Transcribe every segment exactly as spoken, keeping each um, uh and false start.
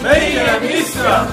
meie Misra!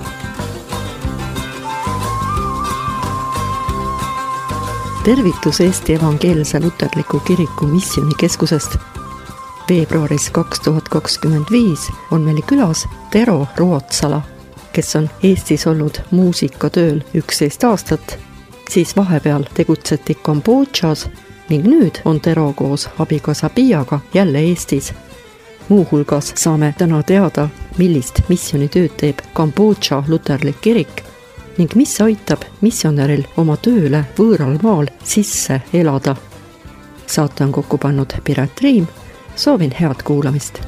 Tervitus Eesti Evangeelse Luterliku Kiriku missioonikeskusest. Veebruaris kaks tuhat kakskümmend viis on meil külas Tero Ruotsala, kes on Eestis olnud muusikatööl üksteist aastat, siis vahepeal tegutseti Kambodžas ning nüüd on Tero koos abikaasa Piaga jälle Eestis. Muuhulgas saame täna teada, millist missioonitööd teeb Kambodža luterlik kirik ning mis aitab missionäril oma tööle võõral maal sisse elada. Saate on kokku pannud Piret Riim, soovin head kuulamist.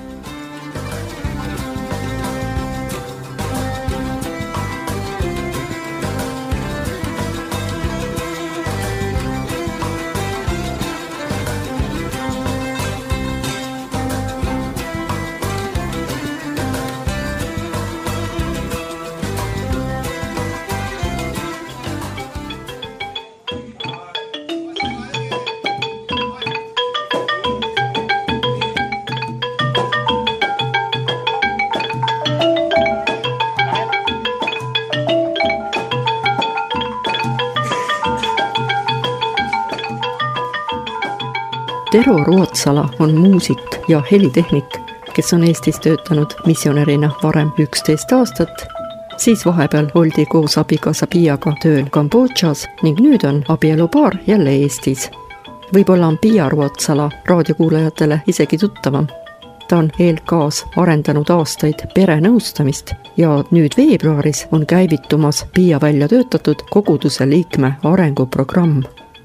Tero Ruotsala on muusik ja helitehnik, kes on Eestis töötanud missionärina varem üksteist aastat, siis vahepeal oldi koos abikaasa Piaga tööl Kambodžas ning nüüd on abielupaar jälle Eestis. Võib-olla on Pia Ruotsala raadiokuulajatele isegi tuttavam. Ta on E L K-s arendanud aastaid perenõustamist ja nüüd veebruaris on käivitumas Pia välja töötatud koguduse liikme arenguprogramm.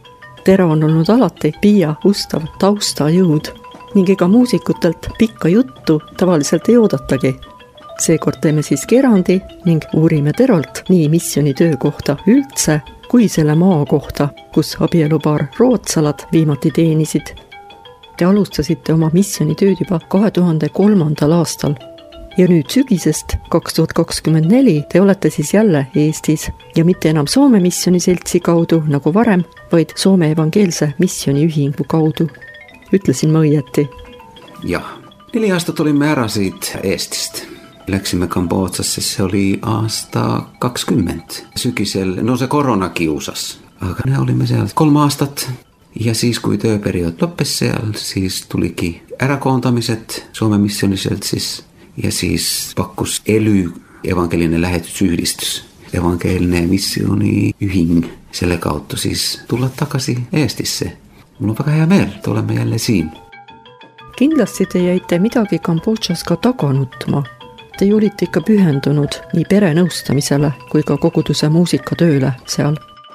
Tero on olnud alati Pia ustav taustajõud ning ega muusikutelt pikka juttu tavaliselt ei oodatagi. Seekord teeme siis erandi ning uurime Terolt nii missionitöö kohta üldse kui selle maa kohta, kus abielupaar Ruotsalad viimati teenisid. Te alustasite oma missionitööd juba kahe tuhande kolmandal aastal ja nüüd sügisest kaks tuhat kakskümmend neli te olete siis jälle Eestis ja mitte enam Soome missioniseltsi kaudu nagu varem, vaid Soome Evangeelse Missioniühingu kaudu. Ütlesin ma õieti? Jah, neli aastat olime ära siit Eestist. Läksime Kambodžasse, see oli aasta kakskümmend. Sügisel, no see korona kiusas, aga me olime seal kolm aastat. Ja siis kui tööperiood lõppes seal, siis tuligi ärakoondamised Soome missioniseltsis ja siis pakkus E L Ü evangeline lähetusyhdistus, evangeelne missioniühing. Selle kaudu siis tulla tagasi Eestisse. Mul on väga hea meel, et oleme jälle siin. Kindlasti te jäite midagi Kambodžas ka taga nutma. Te olite ikka pühendunud nii perenõustamisele kui ka koguduse muusikatööle seal.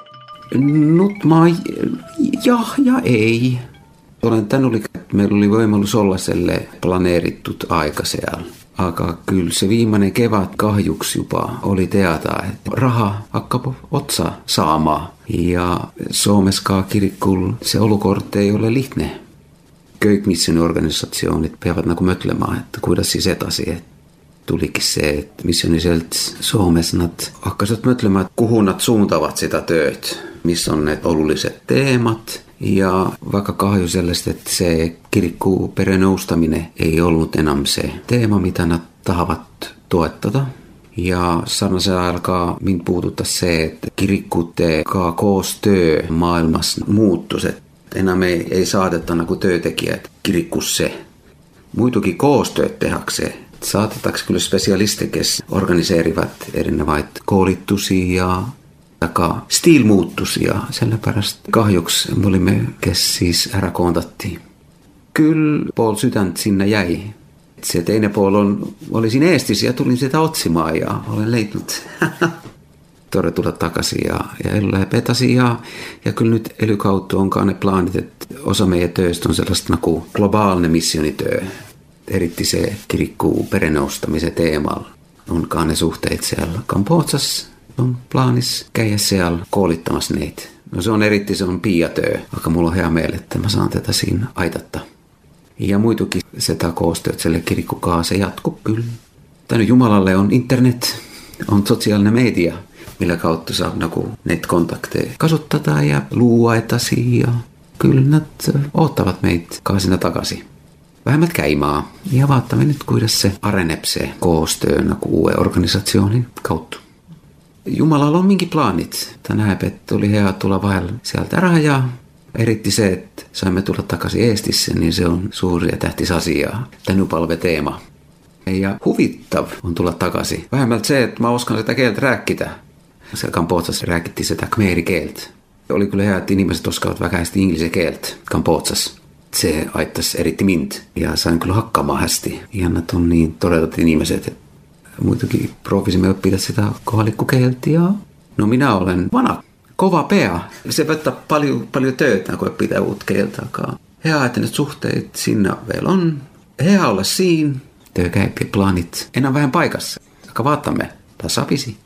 Nutma jah ja ei. Olen tänulik, et meil oli võimalus olla selle planeeritud aega seal. Aga küll see viimane kevad kahjuks juba oli teada, et raha hakkab otsa saama ja Soomes ka kirikul see olukord ei ole lihtne. Kõik missioniorganisatsioonid peavad nagu mõtlema, et kuidas siis edasi, et tuligi see, et missioniselts Soomes nad hakkasid mõtlema, et kuhu nad suundavad seda tööd, mis on need olulised teemad. Ja väga kahju sellest, et see kiriku perenõustamine ei olnud enam see teema, mida nad tahavad toetada. Ja sarnasel ajal ka mind puudutas see, et kirikute ka koostöö maailmas muutus, et enam ei, ei saadeta nagu töötegijad kirikusse. Muidugi koostööd tehakse, saadetakse küll spetsialiste, kes organiseerivad erinevaid koolitusi ja aga stiil muutus ja sellepärast kahjuks me olime, kes siis ära koondati. Küll pool südant sinna jäi. See teine pool on, oli siin Eestis ja tulin seda otsima ja olen leidnud. Tore tulla tagasi ja, ja elu läheb edasi ja, ja küll nüüd elu kaudu on ka need plaanid, et osa meie tööst on sellest nagu globaalne missionitöö. Eriti see kiriku perenõustamise teemal on ka ne suhteid seal Kambodžas. On plaanis käia seal koolitamas neid. No see on eriti, see on Pia töö, aga mul on hea meel, et ma saan teda siin aidata. Ja muidugi seda koostööd selle kirikuga see jätkub küll. Tänu Jumalale on internet, on sotsiaalne meedia, mille kaudu saab nagu neid kontakte kasutada ja luua edasi ja küll nad ootavad meid ka sinna tagasi. vähemmät käimaa. Ja vaatamme nyt, kuidas se arenepsee koostöön uuden organisaationin kautta. Jumalalla on minkin plaanit. Tänään että oli hea tulla vailla sieltä rajaa. Eritti se, että saimme tulla takaisin Eestissä, niin se on suuri ja tähtis asia. Tänupalve teema. Ja huvittav on tulla takaisin. Vähemmältä se, että mä oskan sitä kieltä rääkkitä. Siellä Kambodsassa rääkitti sitä khmerikieltä. Oli kyllä hea, että ihmiset oskaavat väkäisesti inglisen kieltä Kambodsassa. Se aittaisi eritti mint. Ja sain kyllä hakkaamaan hästi. Ihanat on niin todelliset ihmiset. Muitakin profisimme oppida sitä kohalikkukieltä. Ja no minä olen vana. Kova pea. Se vetää paljon, paljon töitä, kun pitää uut kieltäkaan. He ajattelee, että suhteet sinne vielä on. He olla siinä. Työkäipi plaanit enää vähän paikassa. Aga vaatamme, tasapisi.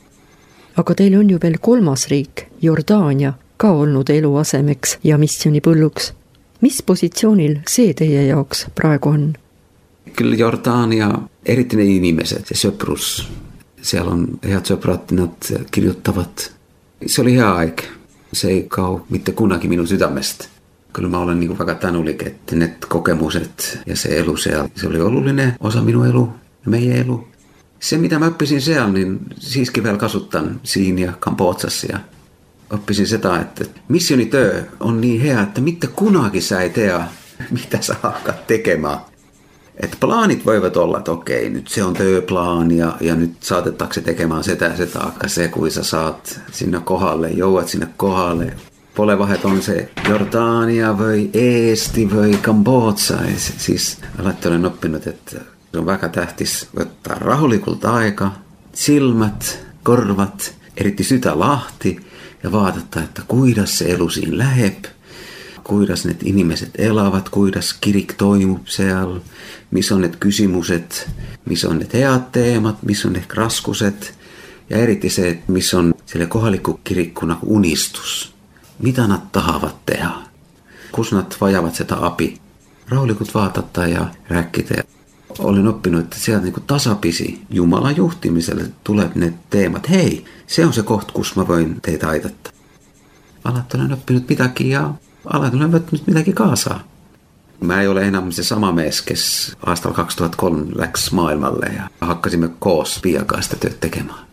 Aga teil on ju veel kolmas riik, Jordaania, ka olnud eluasemeks ja missioonipõlluks. Mis positsioonil see teie jaoks praegu on? Kyllä Jordania, eriti ne inimeset, se söprus. Siellä on head söprat, nad kirjoittavat. Se oli hea aika. Se ei kau mitte kunagi minun sydämestä. Kyllä mä olen niin väga tänulik, että ne kokemukset ja se elu siellä, se oli olullinen osa minun elu ja meidän elu. Se, mitä mä oppisin siellä, niin siiski vielä kasuttan siinä ja Kambodsassa. Ja oppisin sitä, että missionityö on niin hea, että mitte kunagi sä ei tea, mitä sä hakkaat tekemään. Että plaanit voivat olla, että okei, nyt se on työplaani ja, ja nyt saatettaako se tekemään sitä ja sitä akka se, kun sä saat sinne kohdalle, jouat sinne kohdalle. Polevahet on se Jordania vai Eesti vai Kambodža. Siis alatti olen oppinut, että se on väga tähtis ottaa rahulikulta aika, silmät, korvat, eritti sytä lahti ja vaatata, että kuidas se elu siinä läheb, kuidas ne ihmiset elävät, kuidas kirik toimii siellä, missä on ne kysymykset, missä on ne heat teemat, missä on ne raskuset ja eritti se, että missä on sille kohalikukirikkuna unistus. Mitä nad tahavat tehdä? Kus nad vajavat sitä api? Raulikut vaatattaa ja rääkkitä. Olen oppinut, että sieltä niin kuin tasapisi Jumalan juhtimiselle tulee ne teemat. Hei, se on se kohta, kus mä voin teitä aitattaa. Alat olen oppinut mitäkin ja alat olen ottanut mitäkin kaasaa. Mä ei ole enää se sama mies, kes aastal kaksituhattakolme läks maailmalle ja hakkasimme koos piakaa sitä työt tekemään.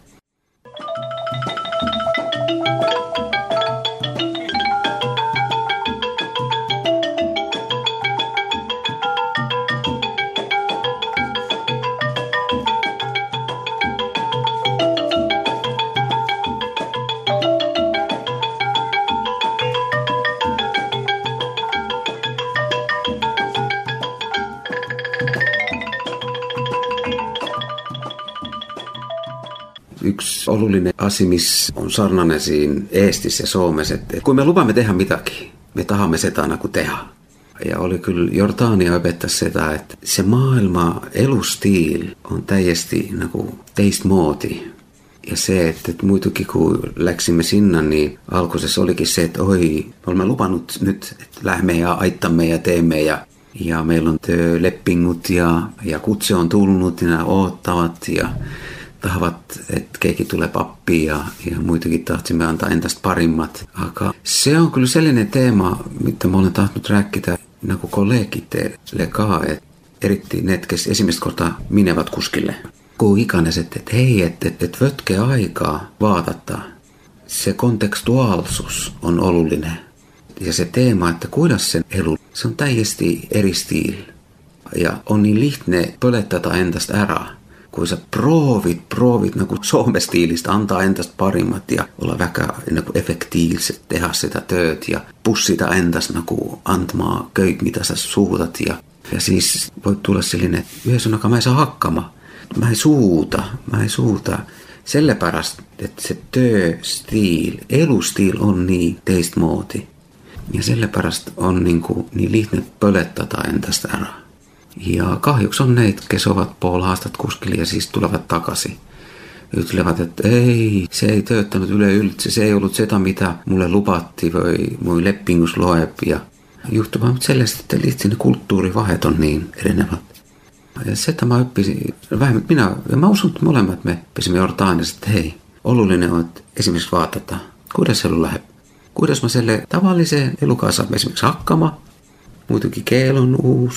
Yksi olullinen asia, missä on sarnainen siinä Eestissä ja Suomessa, että kun me lupamme tehdä mitäkin, me tahamme sitä aina kuin tehdä. Ja oli kyllä Jordania opettaa sitä, että se maailma elustiil on täyesti nagu teist moodi. Ja se, että, että muitukin kun läksimme sinne, niin alkuisessa olikin se, että oi, me olemme lupannut nyt, että lähdemme ja aittamme ja teemme ja ja meillä on leppingut ja, ja kutse on tullut ja nämä oottavat ja tahavat, että keiki tulee pappiin ja, ja muitakin tahtimme antaa entistä parimmat. Aga se on kyllä sellainen teema, mitä mä olen tahtonut rääkkitä nagu kollegiteille ka, että eritti ne, kes esimest korta minevät kuskille. Kun ikänes, että et, hei, että et, et vötke aikaa vaatata. Se kontekstuaalisuus on olullinen. Ja se teema, että kuidas sen elu, se on täyesti eri stiil. Ja on niin lihtne pölettää entast ära. Kun sä proovit, proovit nagu soomestiilistä, antaa entast parimmat ja olla väkä nagu efektiiviset, tehdä sitä tööt ja pussita entas nagu antmaa köit, mitä sä suutat. Ja, ja siis voi tulla sellainen, että yhdessä on, mä en saa hakkama. Mä en suuta, mä en suuta. Selle pärast, että se tööstiil, elustiil on niin teist moodi. Ja selle pärast on niin, kuin, niin lihtne pölettää entast ära. Ja kahjuks on neitä, kes ovat puoli haastat kuskille ja siis tulevat takaisin. Ytlevät, että ei, se ei tööttänyt yle ylitse, se ei ollut sitä, mitä mulle lupatti vai mun leppingus loeb. Ja juhtui vaan sellaista, että lihtsi ne kulttuurivahet on niin erinevät. Ja sitä mä oppisin, vähemmän minä, ja mä usun, että molemmat me pesimme Jordaniassa, että hei, olullinen on, että esimerkiksi vaatata, kuidas se elu läheb. Kuidas mä selle tavalliseen elukaan saan esimerkiksi hakkama, muutenkin keel on uusi,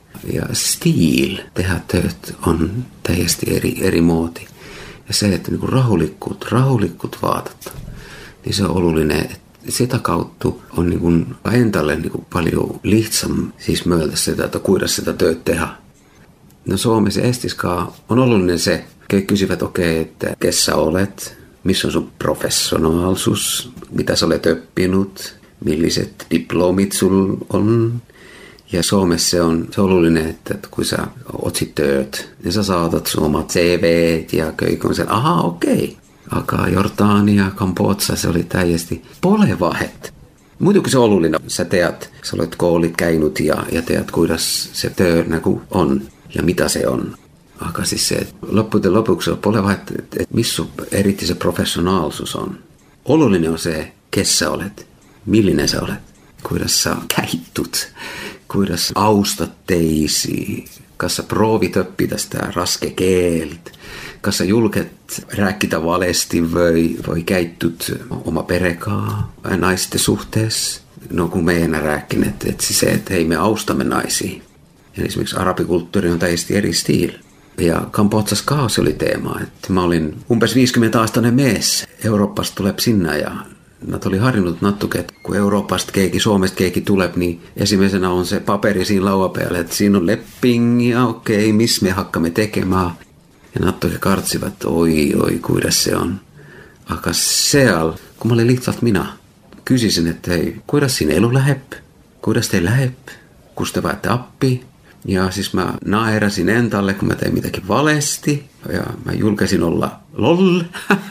Ja stil tehdä tööt on täysin eri, eri muoti. Ja se, että niin rahulikkut, rahulikkut vaatat, niin se on olullinen, että sitä kautta on niin kuin entalle niin kuin paljon lihtsam siis myötä sitä, että kuinka sitä tööt tehdä. No Suomessa estiskaa on olullinen se, että kysyvät, okei, okay, että kes sä olet, missä on sun professionaalisuus, mitä sä olet oppinut, milliset diplomit sul on. Ja Suomessa se on, se on olullinen, että, että kun sä otsit tööt, niin sä saatat sun omat C V:t ja köikön sen, aha okei. Okay. Aika Jordania, Kambodža, se oli täyesti polevahet. Muutenkin se on olullinen, sä teat, sä olet koulit käynyt ja, ja teat, kuidas se työ näku on ja mitä se on. Aika siis se, että loppujen lopuksi on polevahet, että, että missä erityisesti se professionaalisuus on. Olullinen on se, kes sä olet, millinen sä olet, kuidas sä käittut. Kuidas austat teisi, kanssa proovit oppi tästä raske keelt, kanssa julket rääkkitä valesti voi, voi käyttut oma perekaa naisten suhteessa. No kun meidän rääkkin, että, että se, että hei me austamme naisia. Ja esimerkiksi arabikulttuuri on täysin eri stiil. Ja Kambodžassa kaos oli teema, että mä olin umpes viisikymmentä-aastainen mies, Euroopasta tulee sinne ja mä olin harjunut nattuket, kun Euroopasta keiki, Suomesta keiki tulee, niin ensimmäisenä on se paperi siinä lauapäällä, että siinä on lepping ja okei, okay, missä me hakkamme tekemään. Ja nattuket kartsivat, oi, oi, kuidas se on. Aika seal, kun mä olin liittat minä, kysyisin, että hei, kuidas siinä elu lähep? Kuidas te lähep? Kus te vaatte appi? Ja siis mä naerasin entalle, kun mä tein mitäkin valesti. Ja mä julkaisin olla lol,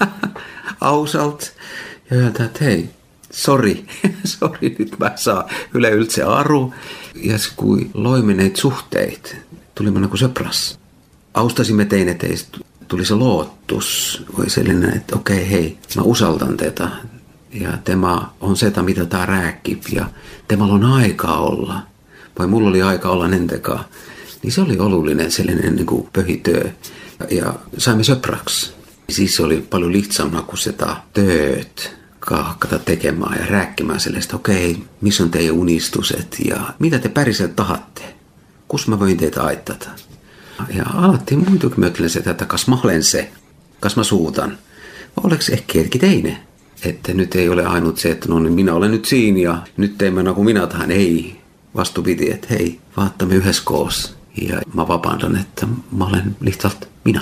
ausalt. Ja yhdeltä, että hei, sori, sori, nyt mä saan yle yltse aru. Ja kun loimme neitä suhteita, tulimme nagu söpras. Austasimme tein, että tuli se luottus. Voi sellainen, että okei, okay, hei, mä usaltan teitä. Ja tämä on sitä, mitä tää rääkkii. Ja temalla on aikaa olla. Vai mulla oli aika olla nentekaan. Niin se oli olullinen sellainen niin kuin pöhityö. Ja saimme söpraksi. Siis se oli paljon lihtsammaa kuin sitä tööt. Hakkata tekemään ja rääkkimään sellaista, okei, okay, missä on teidän unistuset ja mitä te päriselt tahatte? Kus mä voin teitä aittata? Ja alattiin muitakin mökkilen sitä, että kas mä olen se, kas mä suutan. Oleks ehkä hetki teine? Että nyt ei ole ainut se, että no niin minä olen nyt siinä ja nyt teemme no kuin minä tahan. Ei, vastupiti, että hei, vaattamme yhdessä koos. Ja mä vapaandan, että mä olen lihtalt minä.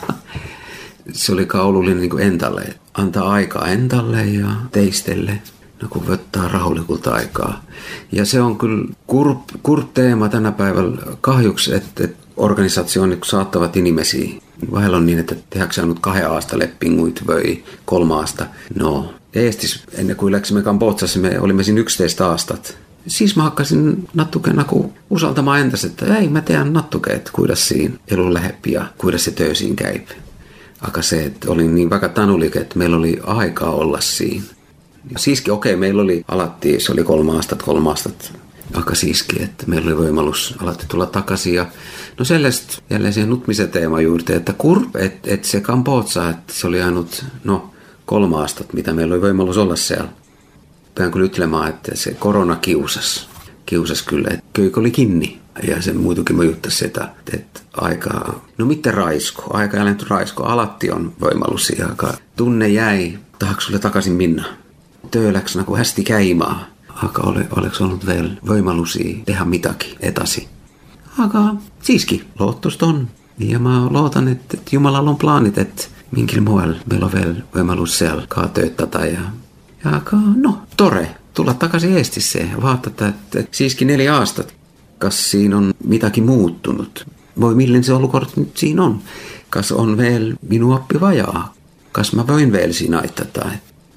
Se oli kaulullinen niin kuin entalle. Antaa aikaa entalle ja teistelle, no kun võttaa rahulikulta aikaa. Ja se on kyllä kurp, kurp teema tänä päivällä kahjuksi, että, että organisaatioon saattavat inimesiä. Vähellä on niin, että tehdäänkö saanut kahden aasta leppinguit vai kolme aasta. No, Eestis, ennen kuin läksimme Kambodžassa, me olimme siinä yksitoista aastat. Siis mä hakkasin nattukeen kun usaltamaan entäs, että ei mä tean nattukeet, kuidas siinä elun lähepi ja kuidas se töösiin käy. Aika se, että oli niin vaikka tanulik, että meillä oli aikaa olla siinä. Siiski, okei, okay, meillä oli alattiin, se oli kolme aastat, kolme aastat. Aika siiski, että meillä oli voimallus alatti tulla takaisin. Ja no sellaista, jälleen siihen nutmisen teema juuri, että kurp, että et se Kambodža, että se oli ainut, no kolme aastat, mitä meillä oli voimallus olla siellä. Pään kyllä ytlemään, että se korona kiusas. Kiusas kyllä, että köykö oli kiinni. Ja sen muutukin mä juttasi sitä, että aika, no mitä raisko, aika jälleen raisko, alatti on voimallus aika. Tunne jäi, tahaks sulle takaisin minna. Tööläks nagu hästi käimaa, aga ole, oleks ollut veel voimallusia tehdä mitäkin etasi. Aga siiski, lootust on. Ja mä lootan, että, että Jumalalla on plaanit, että minkin muualla meillä on vielä voimallus siellä kaa tööttätä. Ja, ja aga no, tore, tulla takaisin Eestissä ja vaatata, että, että siiski neljä aastat. Kas siinä on mitäkin muuttunut. Voi millen se olukort nyt siinä on. Kas on vielä minun oppi vajaa. Kas mä voin vielä siinä aittata.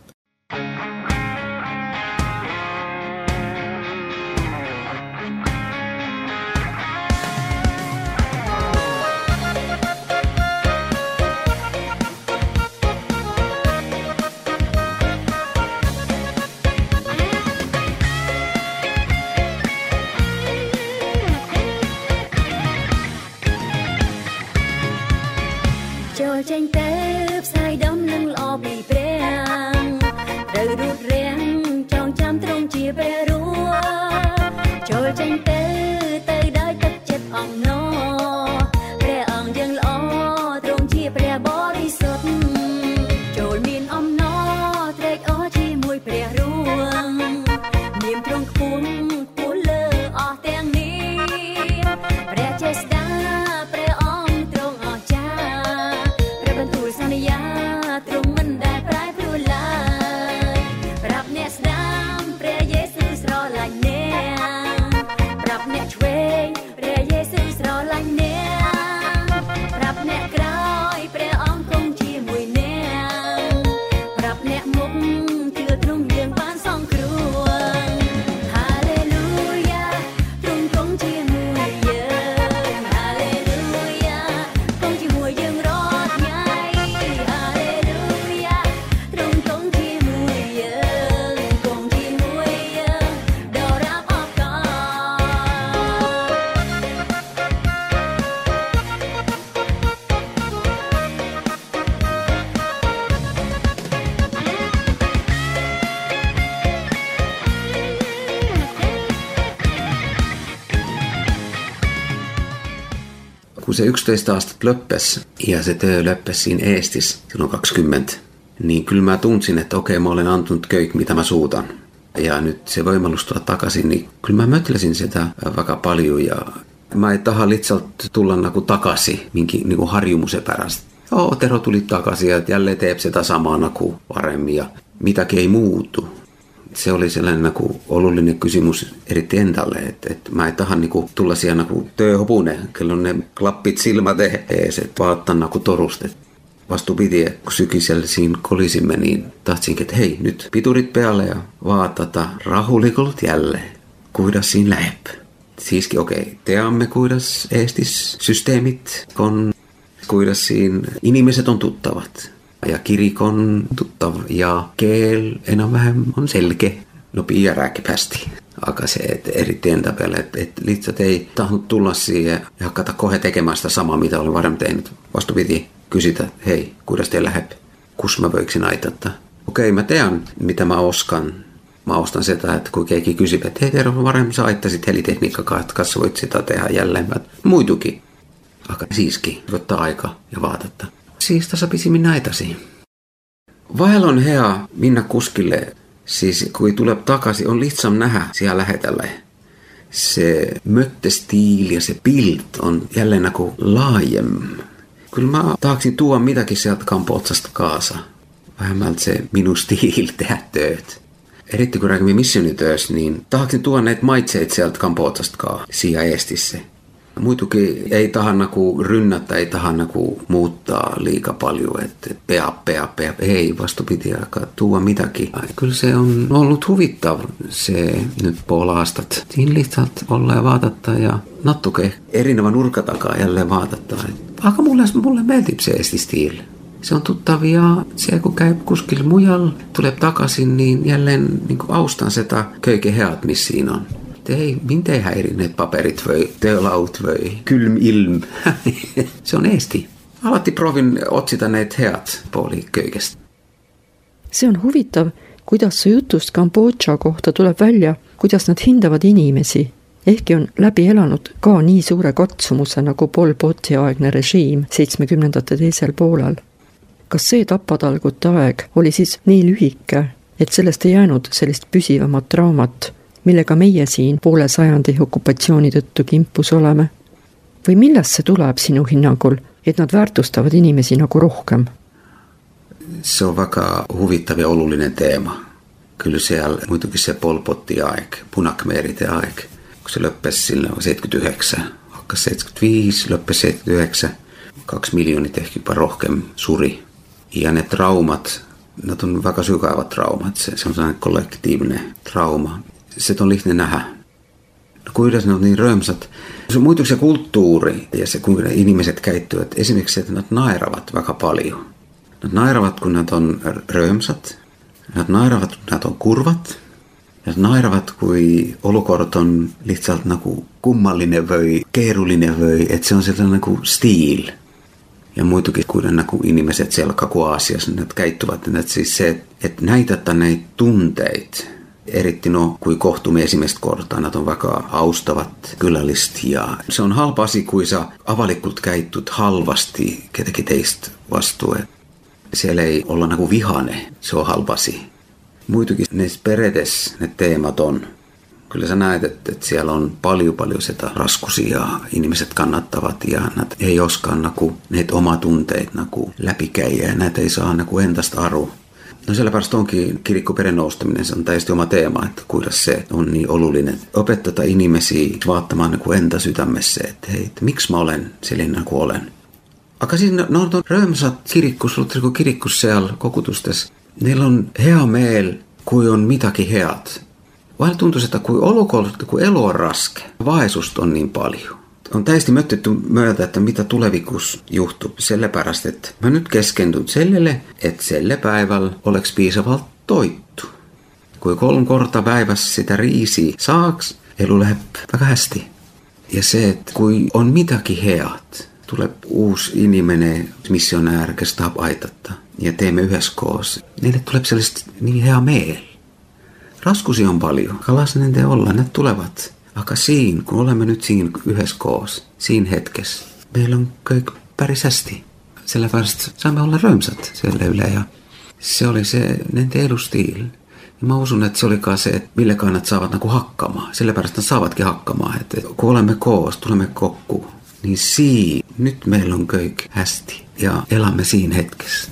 Tranh tép sai đấm nâng lo bị preng đời rụt reng trong chăm trong chia bè rúa cho tranh tép tới đây tất chất kun se yksitoista aastat löppes ja se työ löppes siinä Eestis silloin kaksikymmentä, niin kyllä mä tunsin, että okei, mä olen antunut köyk, mitä mä suutan. Ja nyt se voimallus tulla takaisin, niin kyllä mä mötläsin sitä vaikka paljon ja mä ei taha litsalta tulla nagu takaisin minkin niinku harjumuksen perästä. Joo, Tero tuli takaisin ja jälleen teep sitä samaa kuin paremmin ja mitäkin ei muutu. Se oli sellainen nagu olullinen kysymys erittäin endalle, että, että mä ei taha niinku tulla siellä nagu tööhopune, kyllä ne klappit silmät ees, että vaattan nagu torustet. Vastupidi, kun sykisellä siinä kolisimme, niin tahtsinkin, että hei, nyt piturit pealle ja vaatata rahulikult jälleen. Kuidas siinä lähep. Siiski okei, okay, teamme kuidas Eestis systeemit on, kuidas siinä ihmiset on tuttavat. Ja kirik on tuttava ja keel enää vähän on selkeä. No piia rääkipästi. Aika se, että erittäin tapella, että, että litsat ei tahnut tulla siihen ja hakata kohe tekemään sitä samaa, mitä olen varmaan tehnyt. Vastupiti kysytä, hei, kuidas te lähep? Kus mä voiksin aitata? Okei, mä tean, mitä mä oskan. Mä ostan sitä, että kun keiki kysyy, että hei Tero, varmaan sä aittaisit helitekniikkaa, että kanssa voit sitä tehdä jälleen. Muitukin. Aika siiski, ottaa aika ja vaatetta. Siis tässä pisi näitäsi. Vahel on hea minna kuskille, siis kun tulee takaisin, on lihtsam nähdä siellä lähetällä. Se möttestiili ja se pilt on jälleen nagu laajem. Kyllä mä taaksin tuoda mitäkin sieltä Kambodsasta kaasa. Vähemmältä se minun stiil tehdä tööt. Erittäin kun rääkimme missionitöös, niin taaksin tuoda näitä maitseet sieltä Kambodsasta kaa siellä Eestissä. Muitukin ei taha nagu rynnätä, ei taha nagu muuttaa liika paljon, että pea, pea, pea, ei vastupiti aikaa tuoda mitäkin. Kyllä se on ollut huvittava se nyt puolaastat. Siinä lihtsalt olla ja vaatata ja nattuke erinävä nurka takaa jälleen vaatata. Aika mulle, mulle meltip se estistiil. Se on tuttavia, se kun käy kuskilla mujalla, tulee takaisin, niin jälleen niin austan sitä köyke heat, missä siinä on. Ei, mintei häiri ne paperit voi, teolaut voi, kylm ilm. Se on Eesti. Alatti provin otsita näitä heat puoli köykestä. See on huvitav, kuidas see jutust Kambodža kohta tuleb välja, kuidas nad hindavad inimesi. Ehkki on läbi elanud ka nii suure katsumuse nagu Pol Poti aegne režiim seitsmekümnendate teisel poolel. Kas see tapatalgute aeg oli siis nii lühike, et sellest ei jäänud sellist püsivamat traumat, millega meie siin poole sajandi okupatsiooni tõttu kimpus oleme? Või millest see tuleb sinu hinnangul, et nad väärtustavad inimesi nagu rohkem? Se on väga huvittav ja olullinen teema. Kyllä siellä muitukin se Pol Potti aeg, punakmeerite aeg, kun se löppesi sillä seitsemänkymmentäyhdeksän, hakkas seitsemänkymmentäviisi, löppesi seitsemänkymmentäyhdeksän, kaksi miljoonit ehkä jopa rohkem suri. Ja ne traumat, ne on väga sykävät traumat, se, se on sellainen kollektiivinen trauma. Se on lihtne nähdä. No kuidas ne on niin römsat. Se on muitukin se kulttuuri ja se kuinka ne ihmiset käyttyvät. Esimerkiksi se, että ne nairavat väga paljon. Ne nairavat, kun ne on römsat. Ne nairavat, kun ne on kurvat. Ne nairavat, kun olukord on lihtsalt nagu kummallinen või, keerullinen või. Että se on sellainen nagu stiil. Ja muitukin, kun ne nagu ihmiset siellä Kagu-Aasiassa ne käyttyvät. Että siis se, että näitätä näitä tunteita. Eritti no, kui kohtumme esimest kortaa, nad on väga austavat kylällist ja se on halpa asi, kui sa avalikult käyttud halvasti ketäkin teistä vastu. Siellä ei olla nagu vihane, se on halpa asi. Muitukin näissä peredes ne teemat on. Kyllä sä näet, että, että siellä on paljon paljon sitä raskusia ja ihmiset kannattavat ja näitä ei oskaan nagu, näitä omatunteet nagu läpikäijä ja näitä ei saa nagu endasta aru. No siellä päästä onkin kirikkoperän noustaminen, se on täysin oma teema, että kuidas se on niin olullinen. Opettaa ihmisiä vaattamaan niin kuin entä sydämessä, että hei, että miksi mä olen sellainen kuin olen. Aga siinä no, on römsat kirikkus, kun kirikkus siellä kokutustes, niillä on hea meel, kui on mitäkin heat. Vähän tuntuu, että kun olukolta, kun elo on raske, vaisusta on niin paljon. On täysin möttetty myötä, että mitä tulevikus juhtuu selle pärast, että mä nyt keskendun sellelle, että selle päivällä oleks piisavalt toittu. Kun kolme korta päivässä sitä riisiä saaks, elu läheb väga hästi. Ja se, että kun on mitäkin heat, tulee uusi inimene, missionäär, kes tahab aitata ja teemme yhdessä, niille tulee sellaista niin hea meel. Raskusi on paljon, kalas nende olla, ne tulevat. Aga siinä, kun olemme nyt siinä yhdessä koos, siinä hetkessä, meillä on kaikki pärisästi. Sellepärast saamme olla römsät siellä yle ja se oli se nente elustiil. Ja mä usun, että se olikaan se, että mille kannat saavat nagu hakkamaan. Sellepärast ne saavatkin hakkamaan, että kun olemme koos, tulemme kokkuun, niin siinä nyt meillä on kaikki hästi ja elämme siinä hetkessä.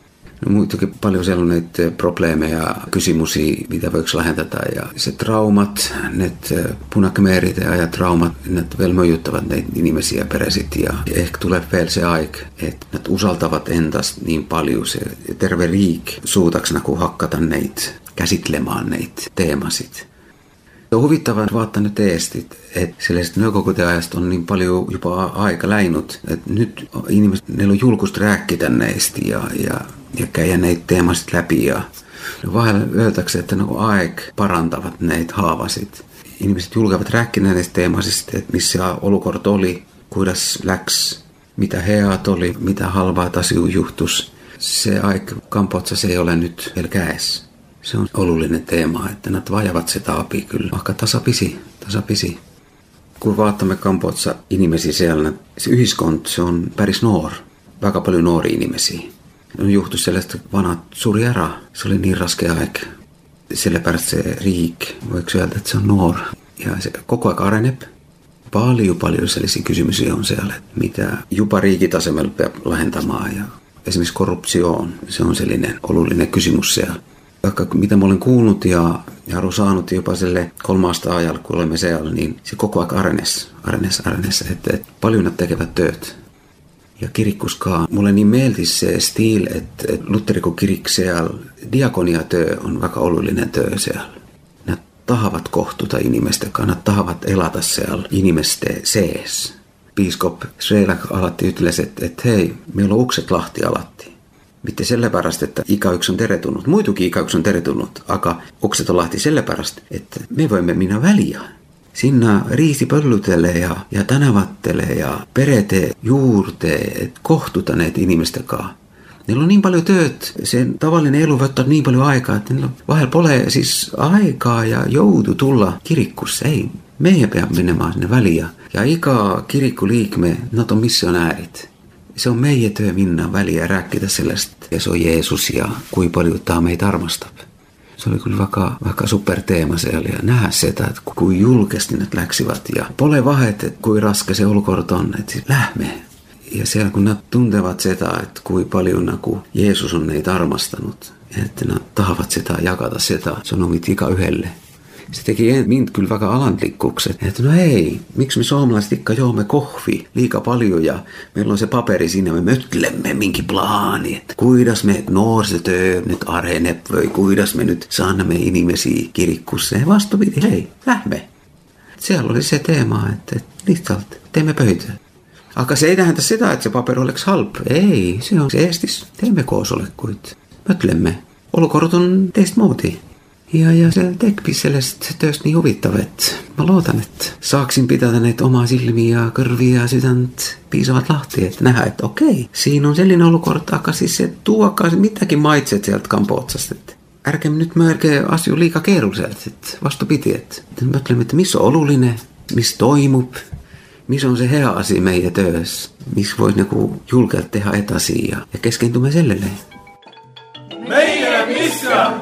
No muitakin paljon sellaisia probleemeja ja kysymyksiä, mitä voiko lähentää. Ja se traumat, ne punakmeerit ja traumat, ne vielä möjuttavat näitä inimisiä peräsit. Ja ehkä tulee vielä se aika, että ne usaltavat entäs niin paljon se terve riik suutaksena, kun hakkata neitä, käsitlemään neitä teemasit. On huvittavaa vaattaa nyt teestit, että sellaiset nökokoteajasta on niin paljon jopa aika läinut, että nyt ihmiset, neillä on julkusta rääkkitä näistä ja, ja, ja käydä näitä teemasit läpi ja vähän öytäkseen, että no aika parantavat näitä haavasit. Ihmiset julkaavat rääkkinä näistä teemasista, että missä olukort oli, kuidas läks, mitä heat oli, mitä halvaat asioita juhtus. Se aika Kambodža se ei ole nyt vielä käes. Se on olullinen teema, että ne vajavat sitä apia kyllä, vaikka tasapisi, tasapisi. Kun vaatamme Kambodža inimesi siellä, se yhiskont, se on päris nuor, väga paljon nuoria inimesiä. On juhtu sellaista vanhat suri ära, se oli niin raskea aika. Sillä päästä se riik, voiko öelda, että se on nuor. Ja se koko ajan areneb. Paljon, paljon sellaisia kysymyksiä on siellä, mitä jopa riikitasemella pitää lahentamaan. Ja esimerkiksi korruptioon, se on sellainen olullinen kysymys siellä. Vaikka mitä mä olen kuullut ja, ja olen saanut jopa sille kolmaasta ajalla, kun olemme siellä, niin se koko ajan arenes, arenes, arenes, että, että paljon ne tekevät tööt. Ja kirikkuskaan, mulle niin mieltis se stiil, että, että Lutterikko kirik siellä, diakoniatyö on väga olullinen työ siellä. Ne tahavat kohtuta inimestekaan, ne tahavat elata siellä inimeste sees. Piiskop Sreilak alatti ytles, että, että hei, meillä on ukset lahti alatti. Mitte sellepärast, että ikäyks on teretunut. Muitukin ikäyks on teretunut, aga ukset on lahti sellepärast, että me voimme minä väliä. Sinna riisi pöllytelee ja, ja tänävattelee ja perete juurtee, että kohtuta näitä ihmistekaan. Niillä on niin paljon tööt, sen tavallinen elu võttaa niin paljon aikaa, että niillä on vahel pole siis aikaa ja joudu tulla kirikkussa. Ei, meidän peab menemään sinne väliä. Ja iga kirikkuliikme, nad on missionäärit. Se on meidän työ minna väliä ja rääkkida sellest. Ja se on Jeesus ja kui paljon tämä meitä armastab. Se oli kyllä vaikka, vaikka superteema siellä ja nähdä sitä, että kui julkesti ne läksivät. Ja pole vahet, että kui raske se olukord on, että siis lähme. Ja siellä kun ne tuntevat sitä, että kui paljon kun Jeesus on neitä armastanut, että ne tahavat sitä jakata sitä sanomit ikä yhdelle. Se teki mind kyllä vaikka alandlikkukset, että no hei, miksi me suomalaiset ikka joomme kohvi liika paljon ja meillä on se paperi siinä, me mötlemme minkin plaani, että kuidas me nuorisotyö nyt areneb või kuidas me nyt saannamme inimesi kirikkussa. Ja vastupidi, hei, lähme. Siellä oli se teema, että lihtsalt teemme pöytä. Aga se ei tähendä sitä, että se paperi oleks halb. Ei, se on se Eestis. Teemme koosolekuit. Mötlemme. Olukord on teistmoodi. Ja, ja se teki sellest tööst nii huvittav, et ma loodan, et saaksin pidada neid oma silmi ja kõrvi ja südant piisavalt lahti, et näha, et okei, okay, siin on selline olukord, aga siis se tuokaa midagi maitset sieltä Kambodžast, et ärgem nyt mõelge asju liiga keeruliselt, et vastupidi, et mõtleme, et mis on oluline, mis toimub, mis on se hea asia meie töös, mis vois nagu julgelt teha edasi ja, ja keskendume sellele. Meie mission!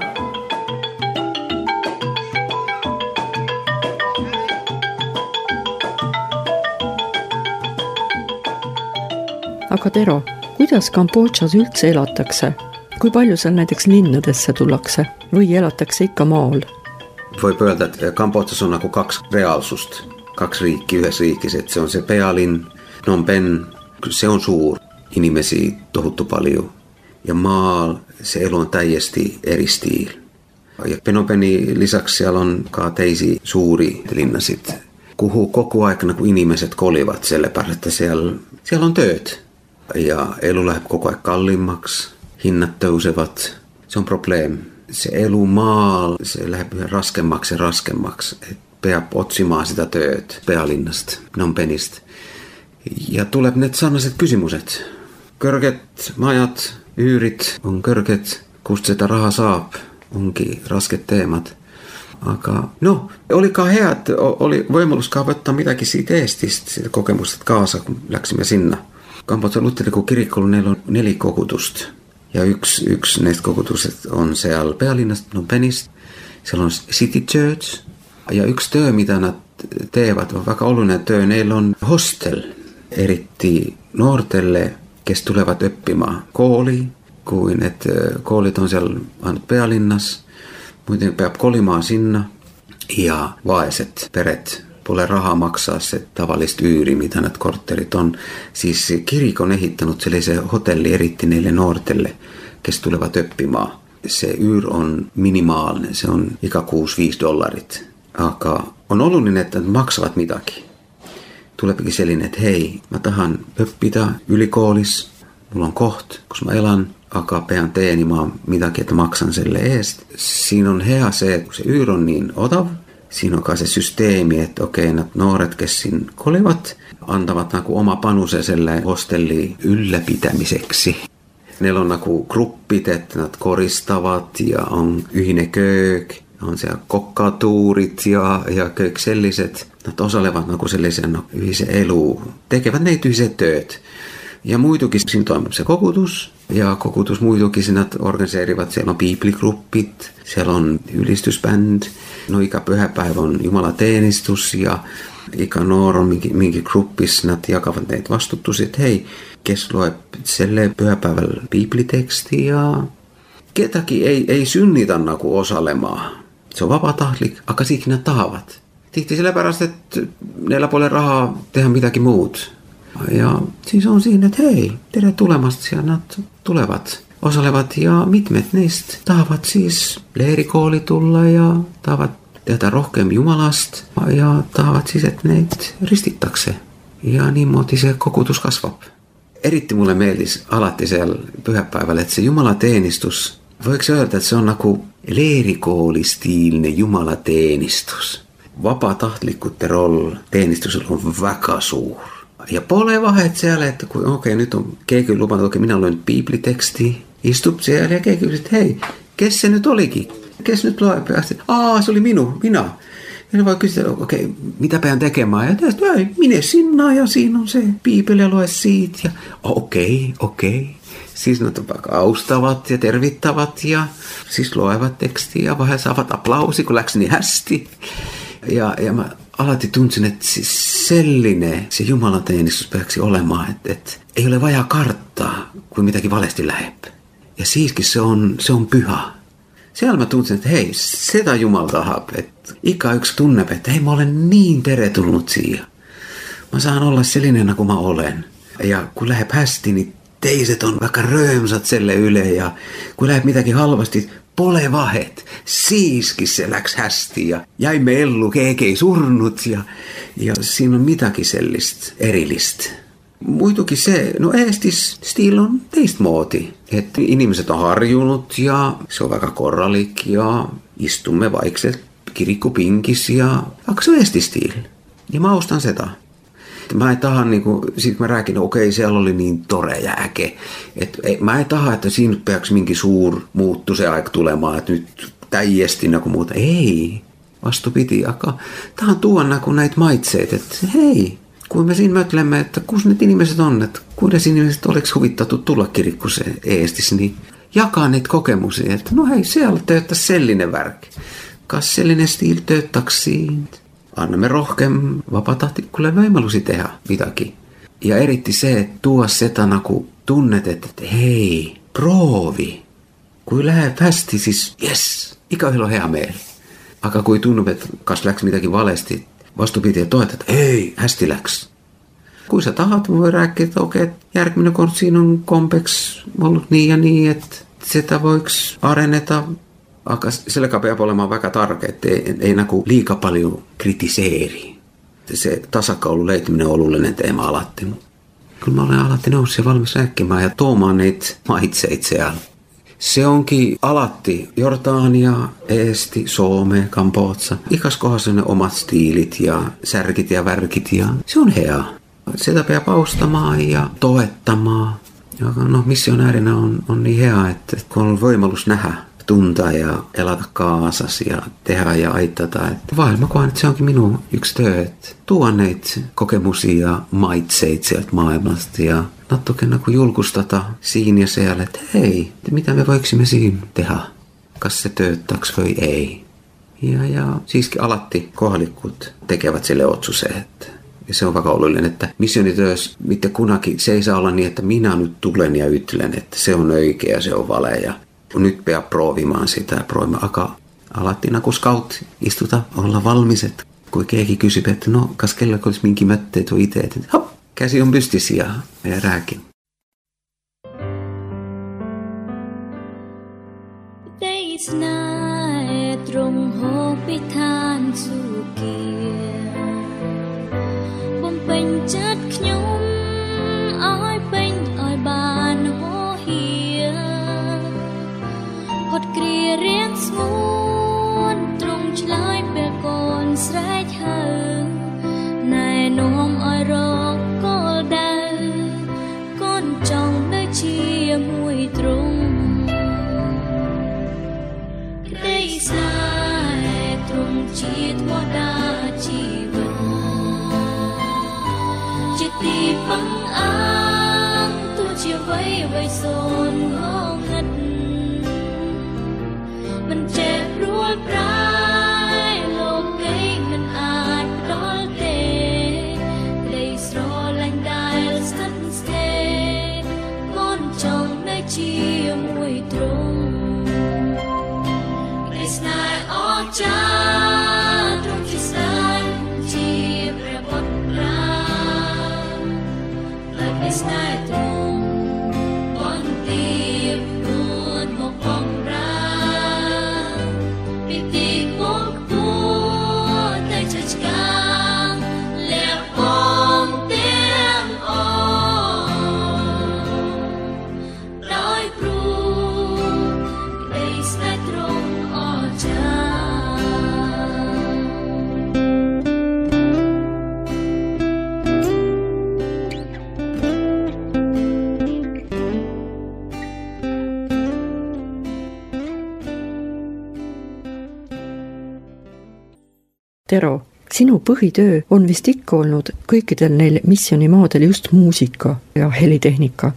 Aga Tero, kuidas Kambodžas üldse elatakse? Kui palju seal näiteks linnadesse tullakse või elatakse ikka maal? Voi öelda, että Kambodžas on nagu kaksi reaalsust, kaksi riikki yhdessä riikissä. Se on se Pealinn, Phnom Penh, se on suur, inimesi tohuttu paljon. Ja maal se elu on täiesti eri stiil. Ja Phnom Penin lisäksi siellä on ka teisi suuri linnasit, kuhu koko aikana kun ihmiset kolivat sellepäällä, että siellä, siellä on tööt. Ja elu läheb koko ajan kalliimmaksi, hinnat tõusevat, se on probleem. Se elu maal, se läheb yhä raskemmaksi ja raskemmaksi, et peab otsimaan sitä tööt Pealinnast, Phnom Penistä. Ja tuleb need sarnased kysymykset. Kõrget majat, üürid on kõrget, kust seda raha saab, ongi rasket teemad. Aga no, olikaan hea, että oli voimallus kaavoittaa mitäkin siitä eestistä, siitä kokemusta kaasa, kun läksimme sinne. Kambodžan luterilainen kirkkoilla neillä on neljä kokutusta. Ja yksi, yksi näistä kokutusta on siellä päälinnasta, Phnom Penhistä. Siellä on City Church. Ja yksi työ, mitä ne teevät, on vaikka oluinen työ, neillä on hostel. Eritti nuortelle, kes tulevat oppimaan kooliin, kuin että koolit on siellä ainut päälinnassa. Muuten peab kolimaan sinne ja vaeset peret pole rahaa maksaa se tavallista yyri, mitä näitä kortterit on. Siis kirkko on ehittänyt sellaisen hotelli eritti neille nuortelle, kes tulevat oppimaan. Se yyr on minimaalinen, se on ikä kuusi viisi dollarit. Aga on ollut niin, että maksavat mitäkin. Tuleekin sellainen, että hei, mä tahan oppida ylikoolis, mulla on koht, kun mä elan. Aga pean teenimaan mitäkin, että maksan selle eest. Siinä on hea se, että kun se yyr on niin otav, siinä on se systeemi, että okei, nämä nuoret, kes siinä kolivat, antavat nagu oma panuse selle hostelli ylläpitämiseksi. Neillä on nagu gruppit, että nad koristavat ja on yhine köök, on siellä kokkatuurit ja, ja köök selliset. Nad osalevat nagu sellaisen no, yhisen elu, tekevät neitä yhiset tööt. Ja muitukin siinä toimii se kokutus. Ja kokutus muitukin siinä organiseerivat. Siellä on piipligruppit, siellä on ylistysbänd. No ikä pyhäpäivä on jumalateenistus ja ikä nuor on minkin, minkin gruppissa. Nad jakavat neitä vastuttusia, että hei, kes loe selle pyhäpäivällä piipliteksti ja ketäkin ei, ei synnitä nagu osalemaan. Se on vapaa-tahtlik, aga siikin tahavat. Tihti sillä pärast, että neillä puolella rahaa tehdä mitäkin muut. Ja siis on siinä, että hei, tere tulemasta siellä tulevat, osalevat ja mitmet neistä tahavat siis leirikooli tulla ja tahavat tehdä rohkeammin Jumalasta ja tahavat siis, että neitä ristittäkseen. Ja niin muoti se kokutus kasvaa. Eritti mulle mielisi alatti siellä pyhäpäivällä, että se jumalateenistus, voiko se öelda, että se on nagu leirikoolistiilinen jumalateenistus. Vapaa-tahtlikkuuden roll teenistus on väga suur. Ja pole vahet siellä, että kun okei, okay, nyt on keikki lupannut, että okay, minä luen bibliteksti, istup siellä ja keikki että hei, kes se nyt olikin? Kes nyt loe päästä? Aa, se oli minu, minä. Ja ne voi kysyä, okei, okay, mitä pean tekemään? Ja tästä, ei, mine sinne ja siinä on se piipeli ja lue siitä. Ja okei, okay, okei. Okay. Siis ne vaikka austavat ja tervittävät ja siis loevat tekstiä ja vähän saavat aplausi, kun läksi niin hästi. Ja, ja mä alati tunsin, että siis sellinen se jumalateenistus peräksi olemaan, että, että ei ole vajaa karttaa, kuin mitäkin valesti lähep. Ja siiskin se on, se on pyhä. Siellä mä tunsin, että hei, sitä Jumala tahap, että ikä yksi tunne, että hei, mä olen niin tervetullut siihen. Mä saan olla sellainen, kuin mä olen. Ja kun lähep hästi, niin teiset on vaikka röömsat selle yle, ja kun lähep mitäkin halvasti, pole vahet. Siiskin se läks hästi ja jäi mellu, keeke ei surnut ja, ja siinä on mitäkin sellistä erillistä. Muitukin se, no eestis stiil on teistä muoti. Että ihmiset on harjunut ja se on vaikka korralik ja istumme vaikset kirikkopinkis ja vaikka se on eestistiil. Ja mä ostan sitä. Mä en taha, niin kuin, sit mä rääkin, okei, okay, siellä oli niin tore jääke. Et, et, mä en taha, että siinä peaks minkin suur muuttu se aika tulemaan, että nyt täiesti joku muuta. Ei, vastu piti, akka tahan tuoda kun näitä maitseet, että hei, kun me siinä mötlemme, että kus ne ihmiset on, että kuinka ihmiset oleks huvittattu tulla kirikkuseen eestis, niin jakaa niitä kokemuksia, että no hei, siellä tööttäisi sellinen värk. Kas sellinen stiil tööttäisi siitä. Annamme rohkeam vapaa-tahtikulle voimalusi tehdä mitäkin. Ja eritti se, että tuo setana, kun tunnet, että hei, proovi. Kun lähdet hästi, siis jes, ikävillä on hea meillä. Aga kun tunnu, että kas läks mitäkin valesti, vastu piti ja toet, että ei, hästi läks. Kun sä tahat, voi rääkkiä, että okei, okay, järkminen kort siinä on kompeks ollut niin ja niin, että sitä voiks areneta. Aga selkä peab olemaan väga tarke, että ei, ei nagu liika paljon kritiseeri. Se tasakaulu löytyminen on olullinen teema alatti. Kyllä mä olen alatti noussut ja valmis rääkkimään ja tuomaan niitä maitseit siellä. Se onkin alatti Jordania, Eesti, Soome, Kambodža. Ikas kohdassa on ne omat stiilit ja särkit ja värkit ja se on hea. Sitä peab austamaan ja toettamaan. Ja no missionäärinä on, on niin hea, että kun on voimallus nähdä, tuntaa ja elata kaasas ja tehdä ja aittata. Vaelmakohan, että se onkin minun yksi työ, että tuo neitä kokemusia ja maitseit sieltä maailmasta ja nattukena kun julkustata siinä ja siellä, että hei, mitä me voiksimme siinä tehdä, kas se tööttaks vai ei. Ja, ja siiskin alatti kohalikkut tekevät sille otsuseet. Ja se on vakaulullinen, että missionityös, mitä kunakin, se ei saa olla niin, että minä nyt tulen ja yttelen, että se on oikea, se on vale. Ja nyt pea proovimaan sitä, proovimaan. Aka alattiin kun scout istuta, olla valmiset. Kun keegi kysyy, että no, kas kellä olisi minkin mötteet on itse, että hop, käsi on pystissä ja, ja rääkin. Chất nhung ai bên ai bàn hô hia hột kia riêng muốn trung trái bè con sải thơ này nôm ai rọ có đau con trong nơi chia mùi trung đây sai trung chia thua đa chi đi băng áng tu chia vây vây xôn ngó ngất mình trẻ ruột trái lô cây mình ạt đón tê đầy sro lành đài sắt stê con trong nơi chia mùi trung đây snai ó cha trong chia sai chia bè bọt ra it's not true. Con tim luôn một vòng ra, bị tì quốc vua tay chợt căng, lẹp bom tiếng ồn. Nói ru, it's not true ở cha. Tero, sinu põhitöö on vist ikka olnud kõikidel neil missionimaadel just muusika ja helitehnika.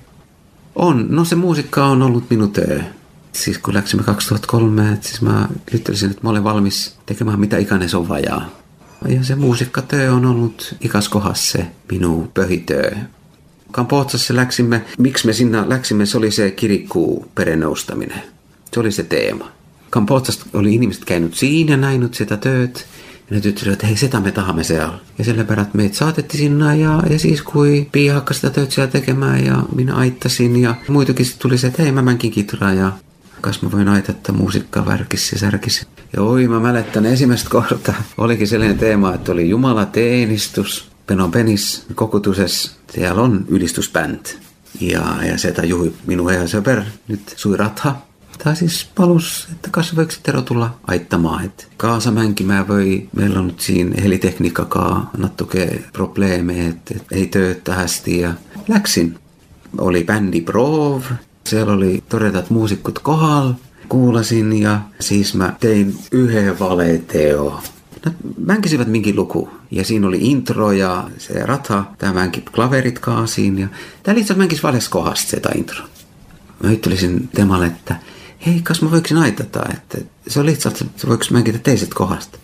On, no se muusikka on ollut minun työ. Siis kun läksimme kaksituhattakolme, että siis mä lyttelisin, että mä olen valmis tekemään mitä ikäinen on vajaa. Ja se muusikkatyö on ollut ikas kohdassa se minun pöhityö. Kambodsassa läksimme, miksi me sinne läksimme, se oli se kirikkuun perenoustaminen. Se oli se teema. Kambodsasta oli ihmiset käynyt siinä ja näinut sitä tööt. Ja ne tyttöivät, että hei, sitä me tahamme siellä. Ja sillä perät meitä saatettiin sinne ja, ja siis kui Pia hakkas sitä tööt siellä tekemään ja minä aittasin. Ja muitakin tuli se, että hei, mä mänkin kitraa ja kas mä voin aitata muusikkaa värkissä ja särkissä. Ja oi, mä mälettän ensimmäistä kohtaa. Olikin sellainen teema, että oli Jumala teenistus. Phnom Penhissä kokotusessa siellä on ylistysbänd. Ja, ja se tajuhi minun ja söper nyt sui ratha. Tai siis palus, että kas voiko Tero tulla aittamaan. Että Kaasamänkin mä voi, meillä on nyt siinä helitekniikkakaan nattuke probleeme, että ei tööttähästi. Ja läksin. Oli bändi Prov. Siellä oli todetat muusikkut kohdalla. Kuulasin ja siis mä tein yhden valeteo. No, mänkisivät minkin luku. Ja siinä oli intro ja se ratha, tämä mänkin klaverit kaasiin. Ja tää liitsi mänkis vales kohdasta sitä intro. Mä yttelisin Temalle, että hei, kas mä voiksin aitata, että se oli itse asiassa, että voiko mänkitä teiset kohdasta.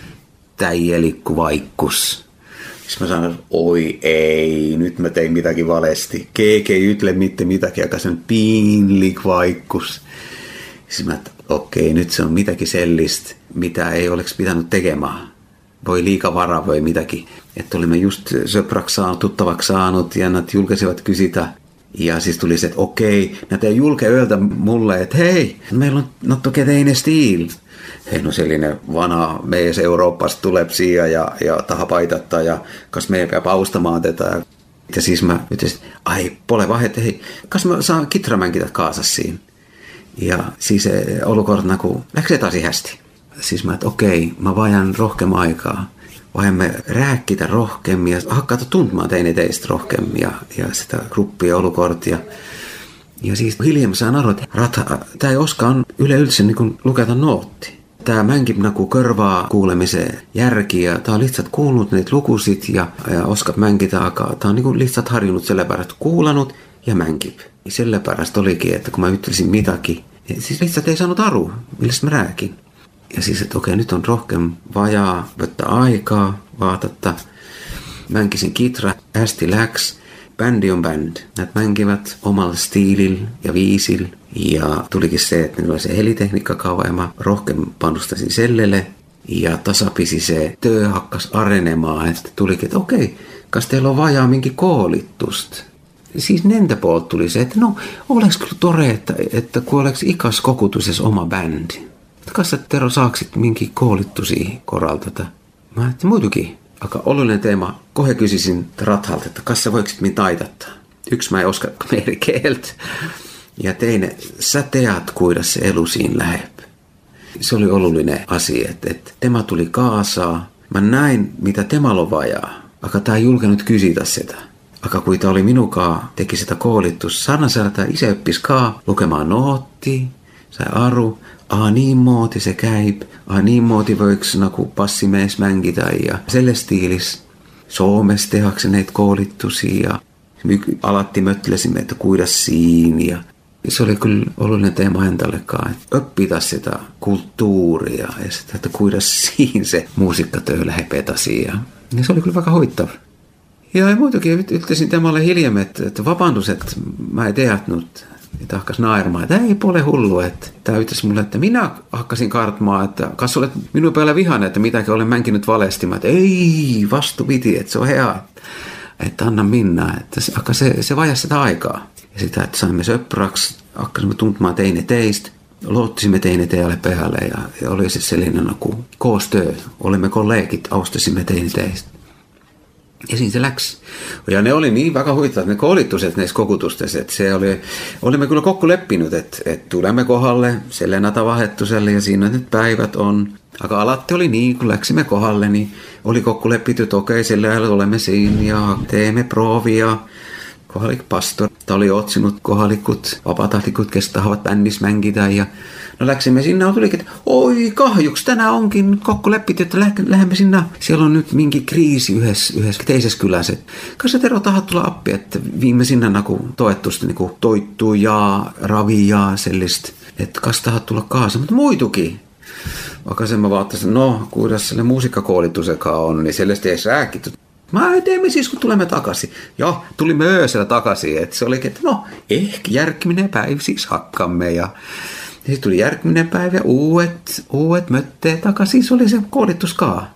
Täijälikku vaikkus. Sitten mä sanoin, oi ei, nyt mä tein mitäkin valesti. Keeke ei ytle mitte mitäkin, joka sen piinlik vaikkus. Sitten mä, että okei, nyt se on mitäkin sellistä, mitä ei oleks pitänyt tekemään. Voi liika vara, voi mitäkin. Että olimme just söpraksi saanut, tuttavaksi saanut ja näitä julkaisivat kysytä. Ja siis tuli se, että okei, näitä ei julke ööltä mulle, että hei, meillä on not okei teinen stiil. Hei, no sellainen vanha mees Euroopasta tulee siihen ja, ja taha paitattaa ja kas meidän pitää paustamaan tätä. Ja siis mä ytyisin, ai pole vahe, että hei, kas mä saan kitramänkin kaasas siinä. Ja siis se olukortna, kun läksi taas hästi. Siis mä, että okei, mä vajan rohkeamman aikaa. Vajamme rääkkitä rohkeammin ja hakkaata tuntumaan teini teistä rohkeammin ja, ja sitä gruppia olukortia. Ja siis hiljem saan arvoa, että ratha, tämä ei oskaan yle ylse niin luketa nootti. Tämä mänkip nagu kõrva kuulemiseen järki ja tämä on lihtsalt kuullut niitä lukusit ja, ja oskat mänkitä, aga tämä on niin lihtsalt harjunut sellepärast kuulanut ja mänkip. Ja sellepärast olikin, että kun mä yttelisin mitäkin, siis lihtsalt ei saanut aru, mistä mä rääkin. Ja siis, että okei, nyt on rohkem vajaa, võtta aikaa, vaatata. Mänkisin kitra, hästi läks. Bändi on bänd. Näet mänkivät omalla stiilillä ja viisillä. Ja tulikin se, että minulla oli se helitekniikkakaava ja mä rohkem panostasin sellelle. Ja tasapisi se työ hakkas arenemaan, että tulikin, että okei, kas teillä on vajaa minkin koolittusta. Siis nentä puolta tuli se, että no, oleks kyllä tore, että, että kun oleks ikas kokutuses oma bändi. Kas sä Tero saaksit minkin koolittusi koraltata? Mä ajattelin, muitukin. Aika oleellinen teema. Kohe kysisin Rathalta, että kas sä voiksit min taitattaa. Yksi mä ei oska meidän kieltä. Ja teine, sä teat kuidas se elu siinä lähep. Se oli oleellinen asia, että, että tema tuli kaasaa. Mä näin, mitä temalla on vajaa. Aika tää ei julkenut kysytä sitä. Aika kuita oli minukaa, teki sitä koolittus. Sanna säätä isä oppis kaa lukemaan nootti, sai aru. Ah, niin mooti se käyp. Ah, niin mooti voiks nagu passimees mängitä ja selle stiilis. Suomessa tehakse neitä koolittusia ja alatti möttelesimme, että kuidas siinä. Ja se oli kyllä oleellinen teema häntallekaan, että oppita sitä kulttuuria ja sitä, että kuidas siinä se muusikkatöö lähepetasi. Ja se oli kyllä vaikka hoittava. Ja muitakin yttäisin temalle hiljem, että, että vapaandus, että mä ei teatnut. Ja tahkas naermaa, että ei pole hullu, että tämä yhtäisi mulle, että minä hakkasin kartmaa, että kas olet minun päällä vihane, että mitäkin olen mänkinyt valestimaan, että ei, vastu piti, että se on hea, että, että anna minna, että se, se, se vajasi sitä aikaa. Ja sitä, että saimme söppraksi, hakkasimme tuntumaan teine teistä, luottisimme teine teille päälle ja, ja oli se sellainen kuin koostöö, olimme kollegit, austasimme teine teistä. Ja siinä se läks. Ja ne oli niin väga huittavat, ne koolittuset näissä kokutustessa, että se oli, olimme kyllä kokku leppinyt, että, että tulemme kohdalle, selle natavahettuselle ja siinä nyt päivät on. Aga alatti oli niin, kun läksimme kohdalle, niin oli kokku leppity, että okei, selle ajalla olemme siinä ja teemme proovia. Kohalik pastor, tämä oli otsinut kohalikut, vapatahlikut, kes tahavat bändissä mänkitä ja no läksimme sinne, tulikin, että oi kahjuks, tänään onkin kokku leppity, että lähdemme sinne. Siellä on nyt minkin kriisi yhdessä, yhdessä teisessä kylässä. Kas sä Tero tahat tulla appi, että viime sinne naku toettusti niin toittuu ja ravi ja sellistä, että kas tahat tulla kaasa, mutta muitukin. Vaikka sen mä vaattesin, no kuidas selle muusikkakoolitusekaan on, niin sellaista ei rääkitty. Mä teemme siis, kun tulemme takaisin. Ja tulimme öösellä takaisin, että se olikin, että no, ehkä järkkiminen päivä siis hakkamme. Ja, ja sitten tuli järkkiminen päivä ja uudet, uudet mötteet takaisin, se oli se koolituskaa.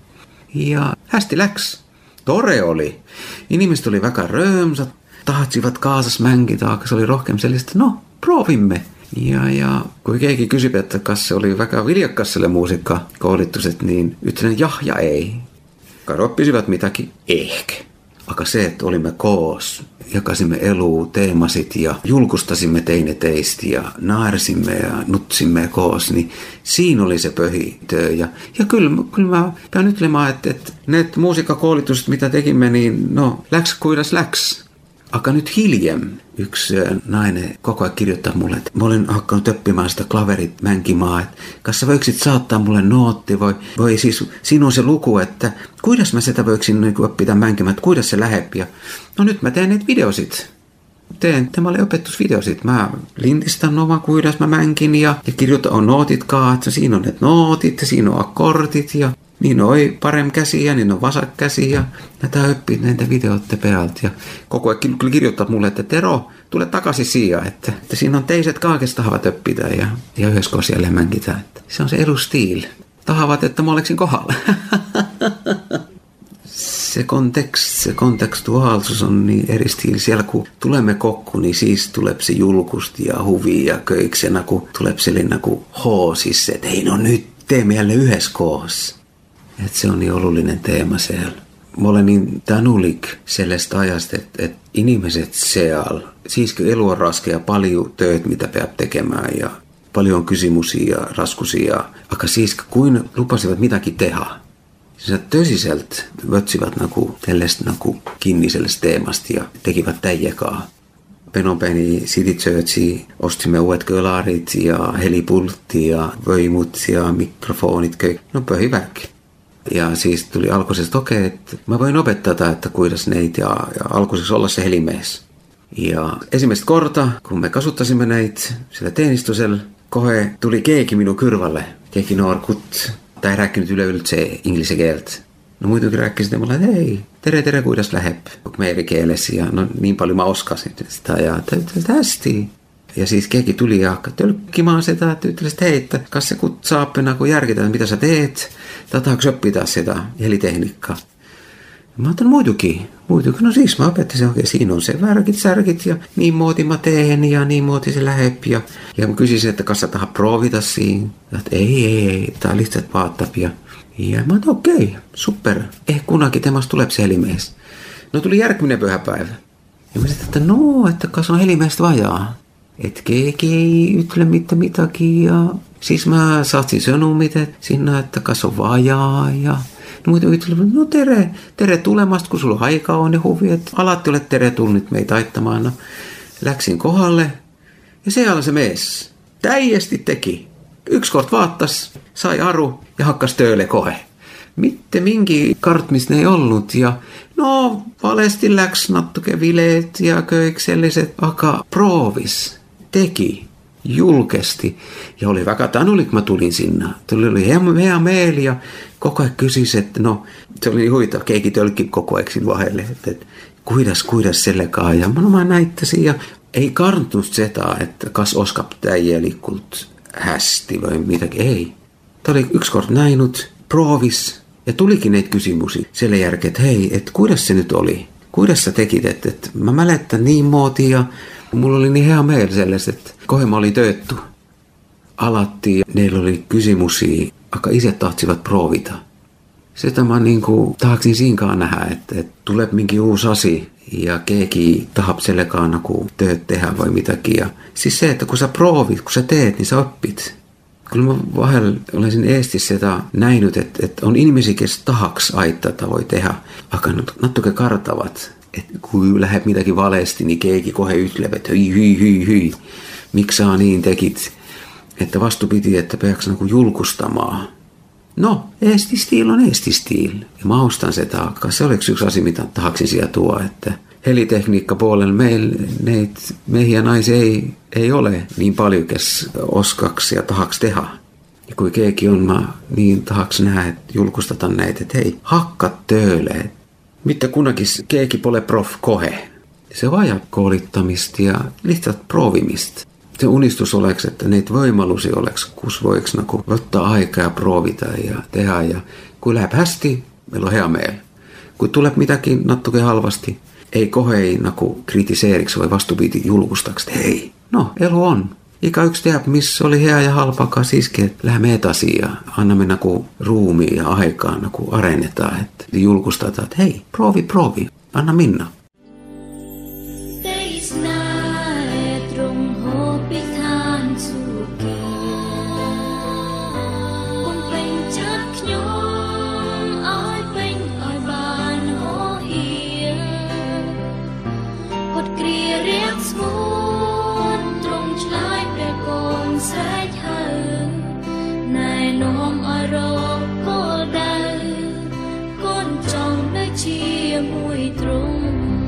Ja hästi läks. Tore oli. Ihmiset oli väga röömsat, tahatsivat kaasas mänkitä, se oli rohkeam sellaista, no, proovimme. Ja, ja kun keegi kysyi, että kas se oli väga viljakkas selle muusikkakoolituset, niin yhtälän jah ja ei. Karot pysyvät mitäkin, ehkä. Aga se, että olimme koos, jakasimme eluu, teemasit ja julkustasimme teine teistä ja naersimme ja nutsimme koos, niin siinä oli se pöhityö. Ja, ja kyllä, kyllä mä pean ytlemään, että, että ne muusikkakoolitukset, mitä tekimme, niin no, läks kuidas läks. Aga nyt hiljem yksi nainen koko ajan kirjoittaa mulle, että mä olen hakkanut oppimään sitä klaverit mänkimaa, että kas sä voiksit saattaa mulle nootti, voi, voi siis, siinä on se luku, että kuidas mä sitä voiksin niin oppida mänkimään, että kuidas se lähep. Ja no nyt mä teen niitä videosit. Teen tämälle opetusvideosit. Mä lintistän oman kuidas mä mänkin ja, ja kirjoitan on nootit kaat, siinä on ne nootit ja siinä on akkordit ja niin on paremmin käsi ja niin on vasak käsi ja näitä oppii näitä videoita päältä. Ja koko ajan kyllä kirjoittaa mulle, että Tero, tule takaisin siihen, että, että siinä on teiset kaikesta tahavat oppida ja, ja yhdessä siellä mänkitä. Että se on se elustiil. Tahavat, että mä oleksin kohdalla. Se kontekst, se kontekstuaalisuus on niin eri stiili. Siellä kun tulemme kokku, niin siis tulee se julkusti ja huvi ja köiksena, kun tulee sellainen kuin hoosis, että hei no nyt teemme jälleen yhdessä kohdassa. Että se on niin olullinen teema siellä. Mä olen niin tanulik sellaista ajasta, että, että ihmiset siellä, siis kun elu on raskea, paljon töitä, mitä pitää tekemään ja paljon kysymyksiä ja raskusia. Aga siis kuin lupasivat mitäkin tehdä. Se tösiseltä võtsivat nagu tällaista nagu kiinni sellaista teemasta ja tekivät täijäkaa. Phnom Penhin City Churchiin, ostimme uudet kölarit ja helipultti ja vöimut ja mikrofonit. No pöhiväkki. Ja siis tuli alkuisesta, okei, okay, että mä voin opettaa, että kuidas neitä ja, ja alkuisessa olla se helimies. Ja ensimmäistä korta, kun me kasuttasimme näitä sillä teenistusella, kohe tuli keegi minun kyrvalle, keegi noorkut, tai rääkkinyt yle-yltse inglise kieltä. No muitakin rääkkisin, että mulla, että hei, tere, tere, kuidas läheb, meidän kielessä, ja no niin paljon mä oskasin sitä, ja tästi. Ja siis keegi tuli ja tölkkimaan sitä, että yhtälä, että hei, että kas se kut saappena, kun järkitään, mitä sä teet, tahaks oppida sitä helitekniikkaa. Mä ajattelin, muitukin, muitukin, no siis mä opettasin oikein, siinä on se värkit, särkit ja niin muoti mä teen ja niin muoti se läheb. Ja, ja mä kysysin, että kas sä tahan proovita siinä. Että ei, ei, ei, tää on lihtsalt vaattapia. Ja mä ajattelin, okei, okay, super, eh kunnakin temasta tulee se helimies. No tuli järkminen pyhäpäivä. Ja mä sitten, että no, että kas on helimeestä vajaa. Että keegi ei ytle mitään mitakin ja siis mä saatsin sanomit, että sinna, että kas on vajaa ja no muuten ytlevät, no tere, tere tulemasta, kun sulla aikaa on ja huvi, että alatti olet tere tullut meitä aittamaan. No, läksin kohdalle ja siellä se mies täiesti teki. Yksi kort vaattas, sai aru ja hakkas töölle kohe. Mitte mingi kartmis ne ei ollut ja no valesti läks nattuke bileet ja kõik selliset, aga proovis, teki, julkesti ja oli väga tänulik, mä tulin sinne. Tuli oli hea, hea meeli ja koko ajan kysis, että no se oli niin huitava, keegi tölkki koko ajan siinä vahelle, että, että kuidas, kuidas sellekaan ja no, mä näittäisin ja ei karttunut sitä, että kas oskap täijälikult hästi vai mitäkin, ei. Tämä oli yksi kort näinut, proovis ja tulikin näitä kysymyksiä sille järkeen, että hei, että kuidas se nyt oli, kuidas sä tekit, että, että mä mälettän niin muotia ja mulla oli niin hea meillä sellaista, että kohe mä olin töötty. Alattiin ja neillä oli kysymyksiä, aika itse tahtsivat proovita. Sitä mä niinku tahaksin siinkaan nähdä, että, että tulee minkin uusi asia ja keegi tahab sellekaan kun tööt tehdä vai mitäkin. Ja siis se, että kun sä proovit, kun sä teet, niin sä oppit. Kyllä mä vahel olisin Eestissä sitä näinyt, että, että on ihmisiä, kes tahaks aittaa voi tehdä, aga nattuke kartavat. Että kun lähdet mitäkin valesti, niin keegi kohe ytlevät, että hyi, hyi, hyi, hyi. Miksi sä niin tekit? Että vastupiti, että peaks niinku julkustamaan. No, eestistiil on eestistiil. Ja mä ostan se taakka. Se oleks yksi asia, mitä tahaksin siellä tuoda, että helitekniikka puolella meillä neitä miehiä naisia ei, ei ole niin paljon, kes oskaks ja tahaks tehdä. Ja kun keegi on, mä niin tahaks nähdä, että julkustatan näitä, että hei, hakkat tööle. Mitä kunnakin keegi pole prof kohe. Se vajaa koulittamista ja lihtsalt proovimista. Se unistus oleks, että neitä voimalusi oleks, kus voiks nagu ottaa aikaa ja proovita ja tehdä. Ja kun läheb hästi, meillä on hea meel. Kun tulee mitäkin nattuke halvasti, ei kohe ei nagu kritiseeriksi vai vastupiti julkustaks, että hei, no elu on. Ikä yksi tehdä, missä oli hea ja halpakaan siiski, että lähdemme etasiin ja annamme nagu ruumiin ja aikaa nagu arennetaan, että julkustetaan, että hei, proovi, proovi, anna minna. Chia mùi trùng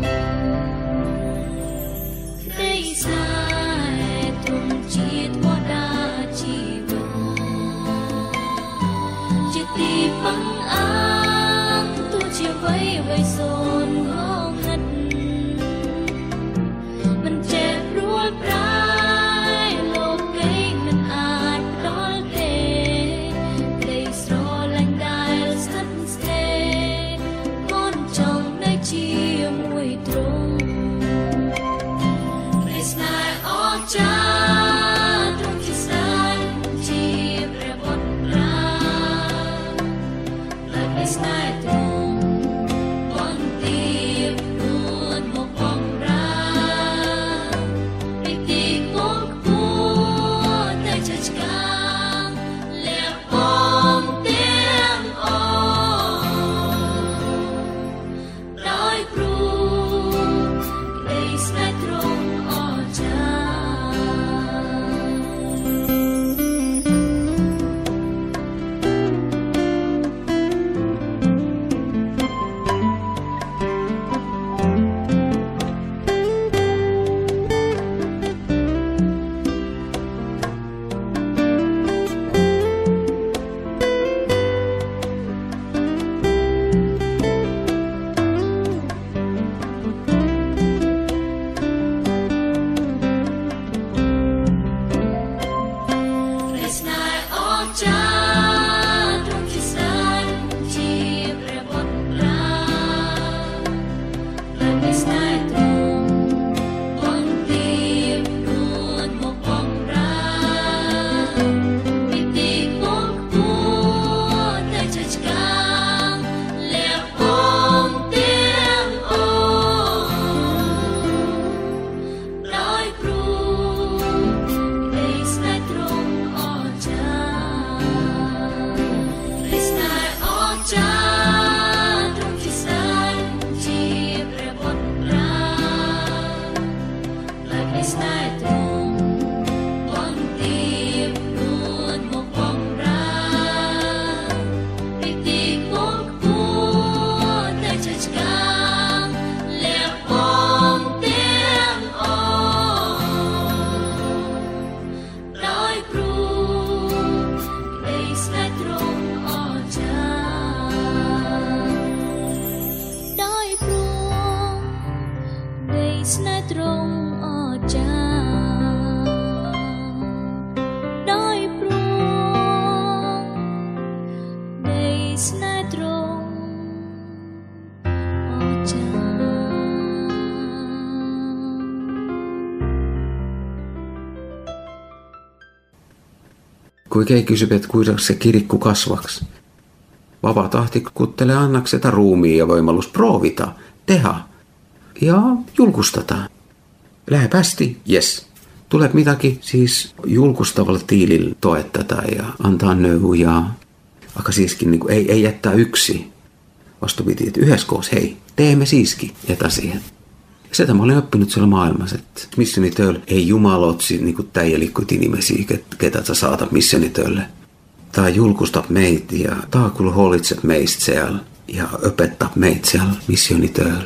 Kui kei kysyy, että kuinka se kirikku kasvaks. Vapaa tahti kuttelee annakseta ruumiin ja voimallus proovita, tehdä ja julkustata. Lähe päästi, jes. Tulee mitäkin siis julkustavalla tiilillä toettata ja antaa neuvoja. Akka siiskin niin kuin, ei, ei jättää yksi. Vastupiti, että yhdessä koos, hei, teemme siiski, jätä siihen. Sitä mä olin oppinut siellä maailmassa, että missionitöillä ei jumalotsi niin kuin täijälikkuiti nimesiä, ketä sä saatat missionitöille. Tai julkustat meitä ja taakul huolitset meistä siellä ja opettaa meitä siellä missionitöillä.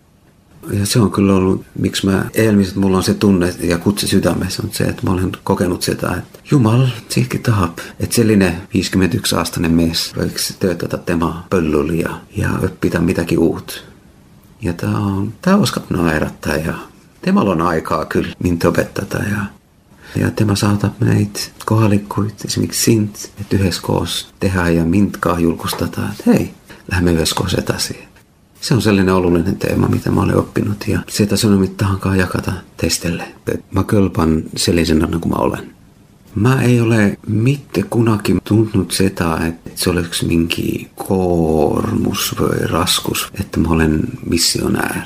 Ja se on kyllä ollut, miksi mä elmiset, mulla on se tunne ja kutse sydämessä on se, että mä olen kokenut sitä, että Jumal, siihenkin tahap, että sellainen viisikymmentäyksi-aastainen mies voiko töötätä temaa pöllyllä ja, ja oppita mitäkin uutta. Ja tää on, tää oskap naerattaa ja temalla on aikaa kyllä mintä opettaa ja, ja tema saatat meitä kohalikkuit, esimerkiksi sint, että yhdessä koos tehdään ja mintkaa julkustetaan, että hei, lähdemme yhdessä koos etäisiin. Se on sellainen olullinen teema, mitä mä olen oppinut ja sitä sanomittahankaan jakata teistelle. Mä kölpan sellaisena kuin mä olen. Mä ei ole mitte kunakin tuntunut sitä, että se olisi minkin koormus vai raskus, että mä olen missionäär.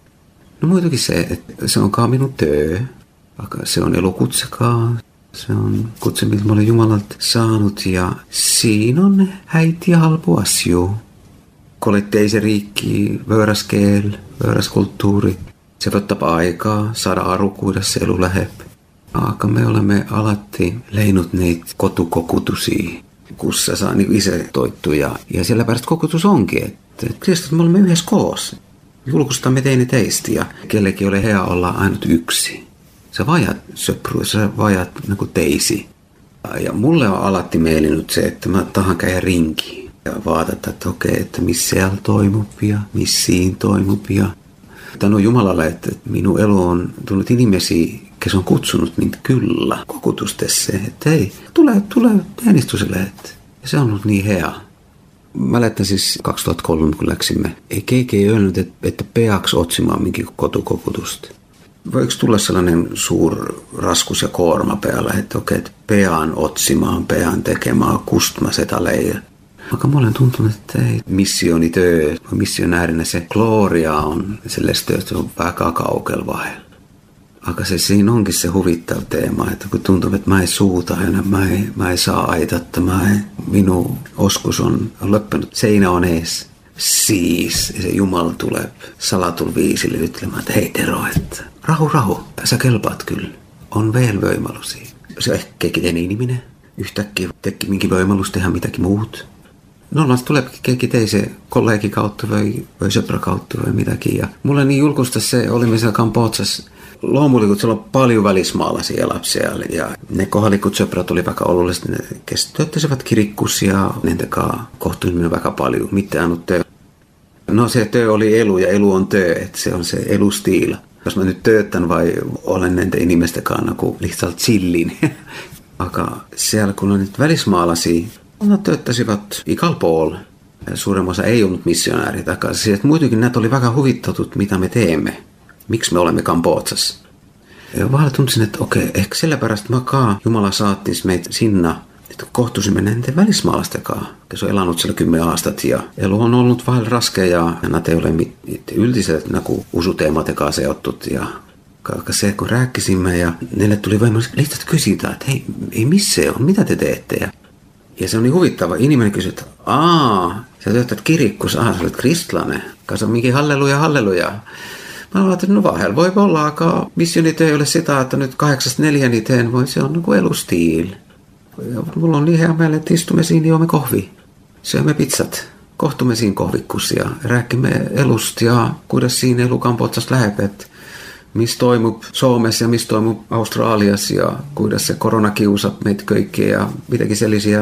No muitakin se, että se onkaan minun työ, vaikka se on elokutsekaa. Se on kutse, mitä mä olen Jumalalta saanut ja siinä on häiti ja halpu asju. Kolitteise riikki, vöyräs keel, vöyräs kulttuuri. Se ottaa aikaa saada arukuida se elu lähep. Aaka me olemme alatti leinut neitä kotukokutusia, kussa saa niin itse toittuja. Ja siellä päästä kokutus onkin, että Kristus me olemme yhdessä koos. Julkustamme teini teistä ja kellekin ole hea olla ainut yksi. Sä vajat söpru, sä vajat niin teisi. Ja mulle on alatti meilinyt se, että mä tahan käydä rinkiin. Ja vaatata, että okei, että missä siellä toimupia, missiin toimupia. Tämä on Jumalalle, että minun elu on tullut inimesi, kes on kutsunut minut kyllä kokutustesse, että hei, tule, tule äänestyselle. Ja se on ollut niin hea. Mä lähtän siis kaksituhattakolme, kun läksimme. Ei keikei öelnyt, että peaks otsimaan minkin kotukokutusta. Voiko tulla sellainen suur raskus ja koorma päällä, että okei, että peaan otsimaan, peaan tekemään, kustma setaleja. Vaikka mä olen tuntunut, että ei missionityö, missionäärinä se gloria on sellaista, että se on vähän kaukella vahella. Aika se siinä onkin se huvittava teema, että kun tuntuu, että mä ei suuta aina, mä ei, mä ei saa aitatta, mä ei, minun oskus on, on loppunut, seinä on ees. Siis se Jumala tulee salatul viisille ytlemään, että hei Tero, että rahu, rahu, sä kelpaat kyllä, on vielä voimalusia. Se ehkä kekiten iniminen, yhtäkkiä teki minkin voimalus tehdä mitäkin muut. No, tulee keikki se kollegi kautta vai, vai söprä kautta vai mitäkin. Ja mulle niin julkusta se, olimme siellä Kambodsassa. Loomulikut, siellä on paljon välismaalaisia lapsia. Ja ne kohalikut söprät oli vaikka olullisesti. Ne tööttäisivät kirikkus ja nentäkaan kohtuullinen vaikka paljon. Mitään on työ. No se työ oli elu ja elu on työ. Että se on se elustiila. Jos mä nyt töötän vai olen nente inimestekaan kuin lihtalt chillin. Aga siellä kun on nyt välismaalaisia. Ne tööttäisivät ikalpool. Suuremman osa ei ollut missionääri takaisin. Että muutenkin näitä oli vähän huvittautut, mitä me teemme. Miksi me olemme Kambodsassa. Ja vaan tunsin, että okei, ehkä sillä perästä makaa Jumala saattis meitä sinne, että kohtuisimme näiden välismaalaistakaan. Se on elänyt siellä kymmenen aastat ja elu on ollut vähän raskea ja näitä ei ole yltiset nagu usuteematekaan seottut. Ja se, kun rääkkisimme ja neille tuli voimallisesti liität kysytään, että hei, ei missä on, mitä te teette? Ja Ja se on niin huvittava. Iniminen kysyy, että aah, sä työtät kirikkus, aah, sä olet kristlainen. Kanssa minkin halleluja, halleluja. Mä ajattelin, no vahel voi olla, aika missionityö ei ole sitä, että nyt kahdeksasta neljäni teen, voi se on niin kuin elustiil. Ja mulla on niin hea meille, että istumme siinä ja juomme kohvi. Syömme pizzat. Kohtumme siinä kohvikkus ja rääkkimme elust ja kuidas siinä elukampotsas lähepet. Missä toimu Suomessa ja missä toimu Australiassa ja kuidas se koronakiusa meitä kaikkea ja mitäkin sellaisia.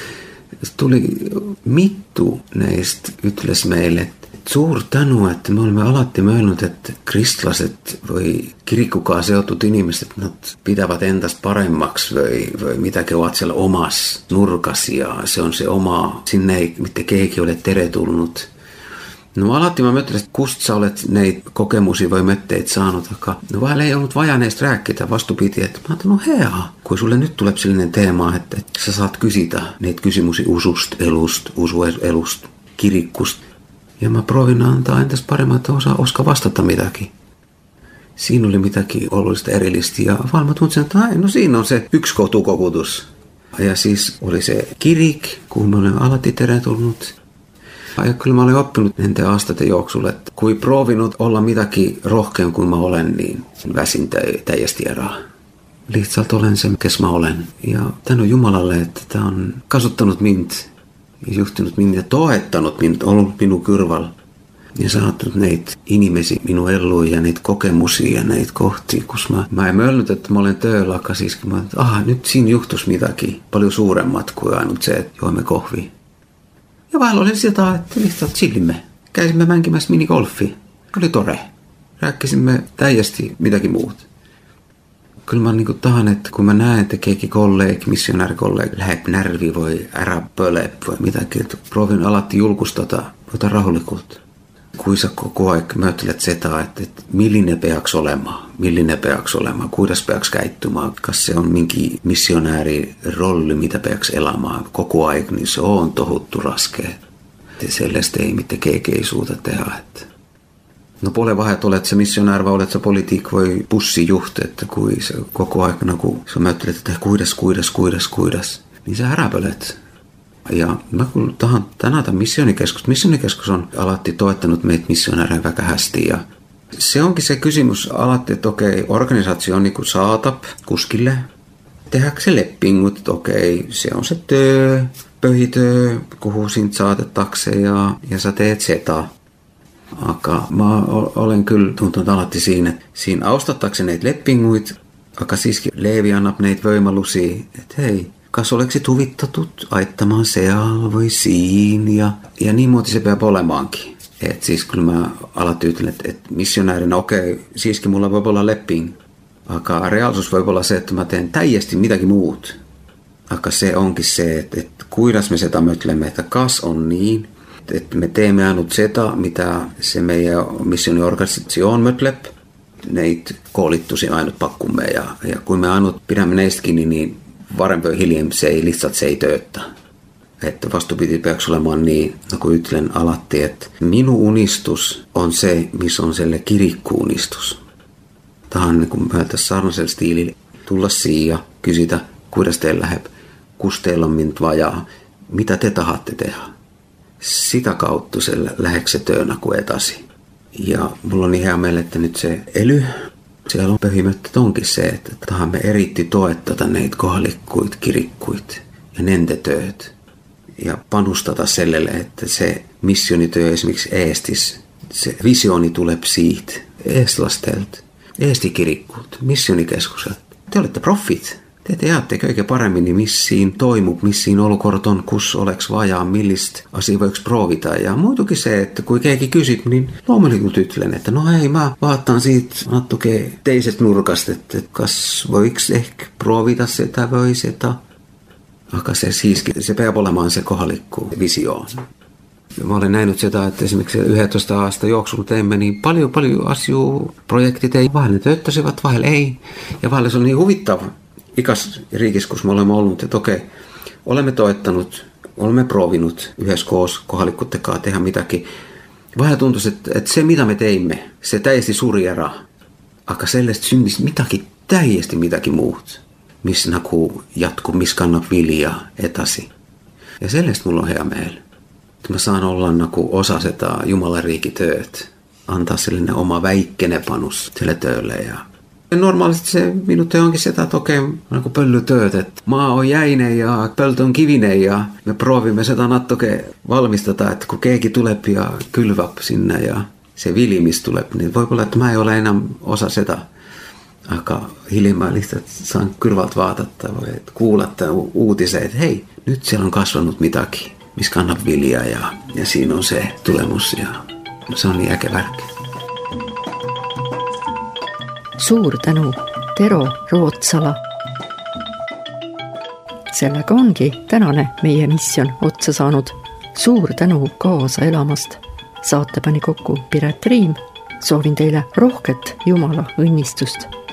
Tuli mittu näistä ytles meille. Suur tänu, että me olemme alatti möilnyt, että kristlaset voi kirikkukaa seotut ihmiset, että pitävät entäs paremmaksi, voi, voi mitäkin ovat siellä omassa nurkas ja se on se oma, sinne ei mitään keiki ole tervetullut. No alatti mä möttelin, että kust sä olet näitä kokemusia voi mötteitä saanut, no vaan ei ollut vajaneista rääkkitä, vastupiti, että mä ajattelin, no hea, kun sulle nyt tulee sellainen teema, että, että sä saat kysytä näitä kysymyksiä usust, elust, usu elust, kirikkust. Ja mä proovin antaa entäs paremmin, että osaa, oska vastata mitäkin. Siinä oli mitäkin olollista erillistä ja vaan mä tunsin, että ai, no siinä on se yksi kotukokutus. Ja siis oli se kirik, kun mä olen alati tervetullut. Ja kyllä mä olen oppinut näiden aastaiden juoksulle, että kun proovinut olla mitäkin rohkean kuin mä olen, niin väsin täijästi eraa. Lihtsalt olen se, kes mä olen. Ja tän on Jumalalle, että tää on kasuttanut mint. Ja juhtinut minut ja toettanut minut, ollut minun kyrvalla. Ja saattanut näitä inimesi minun elluun ja näitä kokemusia ja näitä kohtia. Kun mä, mä en mölnyt, että mä olen töölaka, siis kun mä että aha, nyt siinä juhtus mitäkin paljon suuremmat kuin ainut se, että juomme kohvi. Ja vähän oli sitä, että lihtsalt chillimme. Käisimme mänkimässä minigolfi. Oli tore. Rääkkisimme täijästi mitäkin muut. Kyllä mä niin kuin tahan, että kun mä näen, että keiki kolleegi, missionäärikolleegi, lähet närvi voi ära pölep voi mitäkin, että proovin alatti julkustata, ota rahullikuutta. Kui sä koko ajan möttelet sitä, että, että millinen peaks olemaan, millinen peaks olemaan, kuidas peaks käyttymään, kas se on minkin missionääri rolli, mitä peaks elämään koko ajan, niin se on tohuttu raskea. Sellaista ei mitään keikeisuutta tehdä, että no puolen vahet olet se missionääri vai olet se poliitikko voi pussijuhte, että kui se koko aikana, kun sä möttelet, että kuidas, kuidas, kuidas, kuidas, niin sä häräpölet. Ja mä kun tahan tänään tämän missionikeskus, missionikeskus on alatti toettanut meitä missionääreja väkähästi ja se onkin se kysymys alatti, että okei, organisaatio on niin kuin saatap kuskille, tehdäänkö se leppingut, että okei, se on se työ, pöhityö, kuhu siitä saatetakse ja, ja sä teet sitä. Aka mä olen kyllä tuntunut alatti siinä, että siinä austattakseni näitä leppinguit, aka siiski Leevi annap näitä voimalusia, että hei, kas oleksit huvittatut aittamaan seal voi siinä ja, ja niin muoti se pitää olemaankin. Että siis kyllä mä alatti ytlen, että, että missionäärinä okei, siiski mulla voi olla lepping, aka reaalisuus voi olla se, että mä teen täijästi mitäkin muut. Aka se onkin se, että, että kuidas me sitä mötlemme, että kas on niin, että me teemme ainut sitä, mitä se meidän missioniorganisatio on mötlep. Neitä koolittuisi ainut pakkumme ja, ja kun me ainut pidämme neistäkin, niin, niin varempi hiljem se ei lihtsalt se ei tööttä. Että vastupiti peaks olemaan niin, no kun ytlen alatti, että minun unistus on se, missä on selle kirikkuunistus. Tähän niin kuin myötäisi sarnaisella stiilillä tulla siihen ja kysytä, kuidas teillä läheb, kus teillä on mint vajaa, mitä te tahatte tehdä. Sitä kautta se läheksetöönä kuin etasi. Ja mulla on niin hea meille, että nyt se ely, siellä on pöhimöttä onkin se, että tahamme eritti toettata neitä kohalikkuit, kirikkuit ja nentetööt. Ja panustata sellelle, että se missionityö esimerkiksi Eestis, se visioni tulee siitä, eestlastelta, eestikirikkuut, missionikeskuset. Te olette proffit. Te teette oikein paremmin, niin missiin toimu, missiin olukorot on, kus oleks vajaa, millistä asia voiko proovita. Ja muutukin se, että kun keiki kysyt, niin luomallisesti ytlen, että no hei, mä vaattaan siitä, nattukee teiset nurkasta, että kas voiko ehkä proovita sitä, voi sitä. Aka se siiski, se pitää olemaan se kohalikku visioon. Mä olen nähnyt sitä, että esimerkiksi yksitoista aastaa juoksulla teimme niin paljon, paljon asioita, projektit ei, vähän ne tööttäisivät, vähän ei. Ja vähän se on niin huvittava. Ikas riikis, kun me olemme ollut, että okei, olemme toettanut, olemme proovinut yhdessä koos kohalikkutekaan tehdä mitäkin. Vähän tuntuisi, että, että se mitä me teimme, se täiesti suuri erä. Akka sellaista syntisi mitäkin, täiesti mitäkin muut. Missä nakuu jatku, missä kannat viljaa etasi. Ja sellaista mulla on hea meillä. Että mä saan olla naku osa sitä Jumalan riikitööt. antaa sellainen oma väikkene panus sille töölle. Ja normaalisti se minun työ onkin sitä tokea niin pöllytööt, että maa on jäinen ja pölt on kivinen ja me proovimme sitä nattoke valmistata, että kun keeki tulee ja kylvä sinne ja se viljimis tulee, niin voi olla, että mä ei ole enää osa sitä aika hiljaisesti, että saan kylvältä vaatetta voi kuulla tämän uutisen, että hei, nyt siellä on kasvanut mitäkin, missä kannat viljaa ja, ja siinä on se tulemus ja se on niin äkä värkki. Suur tänu, Tero Rootsala. Sellega ongi tänane meie misjon otsa saanud. Suur tänu kaasa elamast. Saate pani kokku Piret Riim. Soovin teile rohket Jumala õnnistust.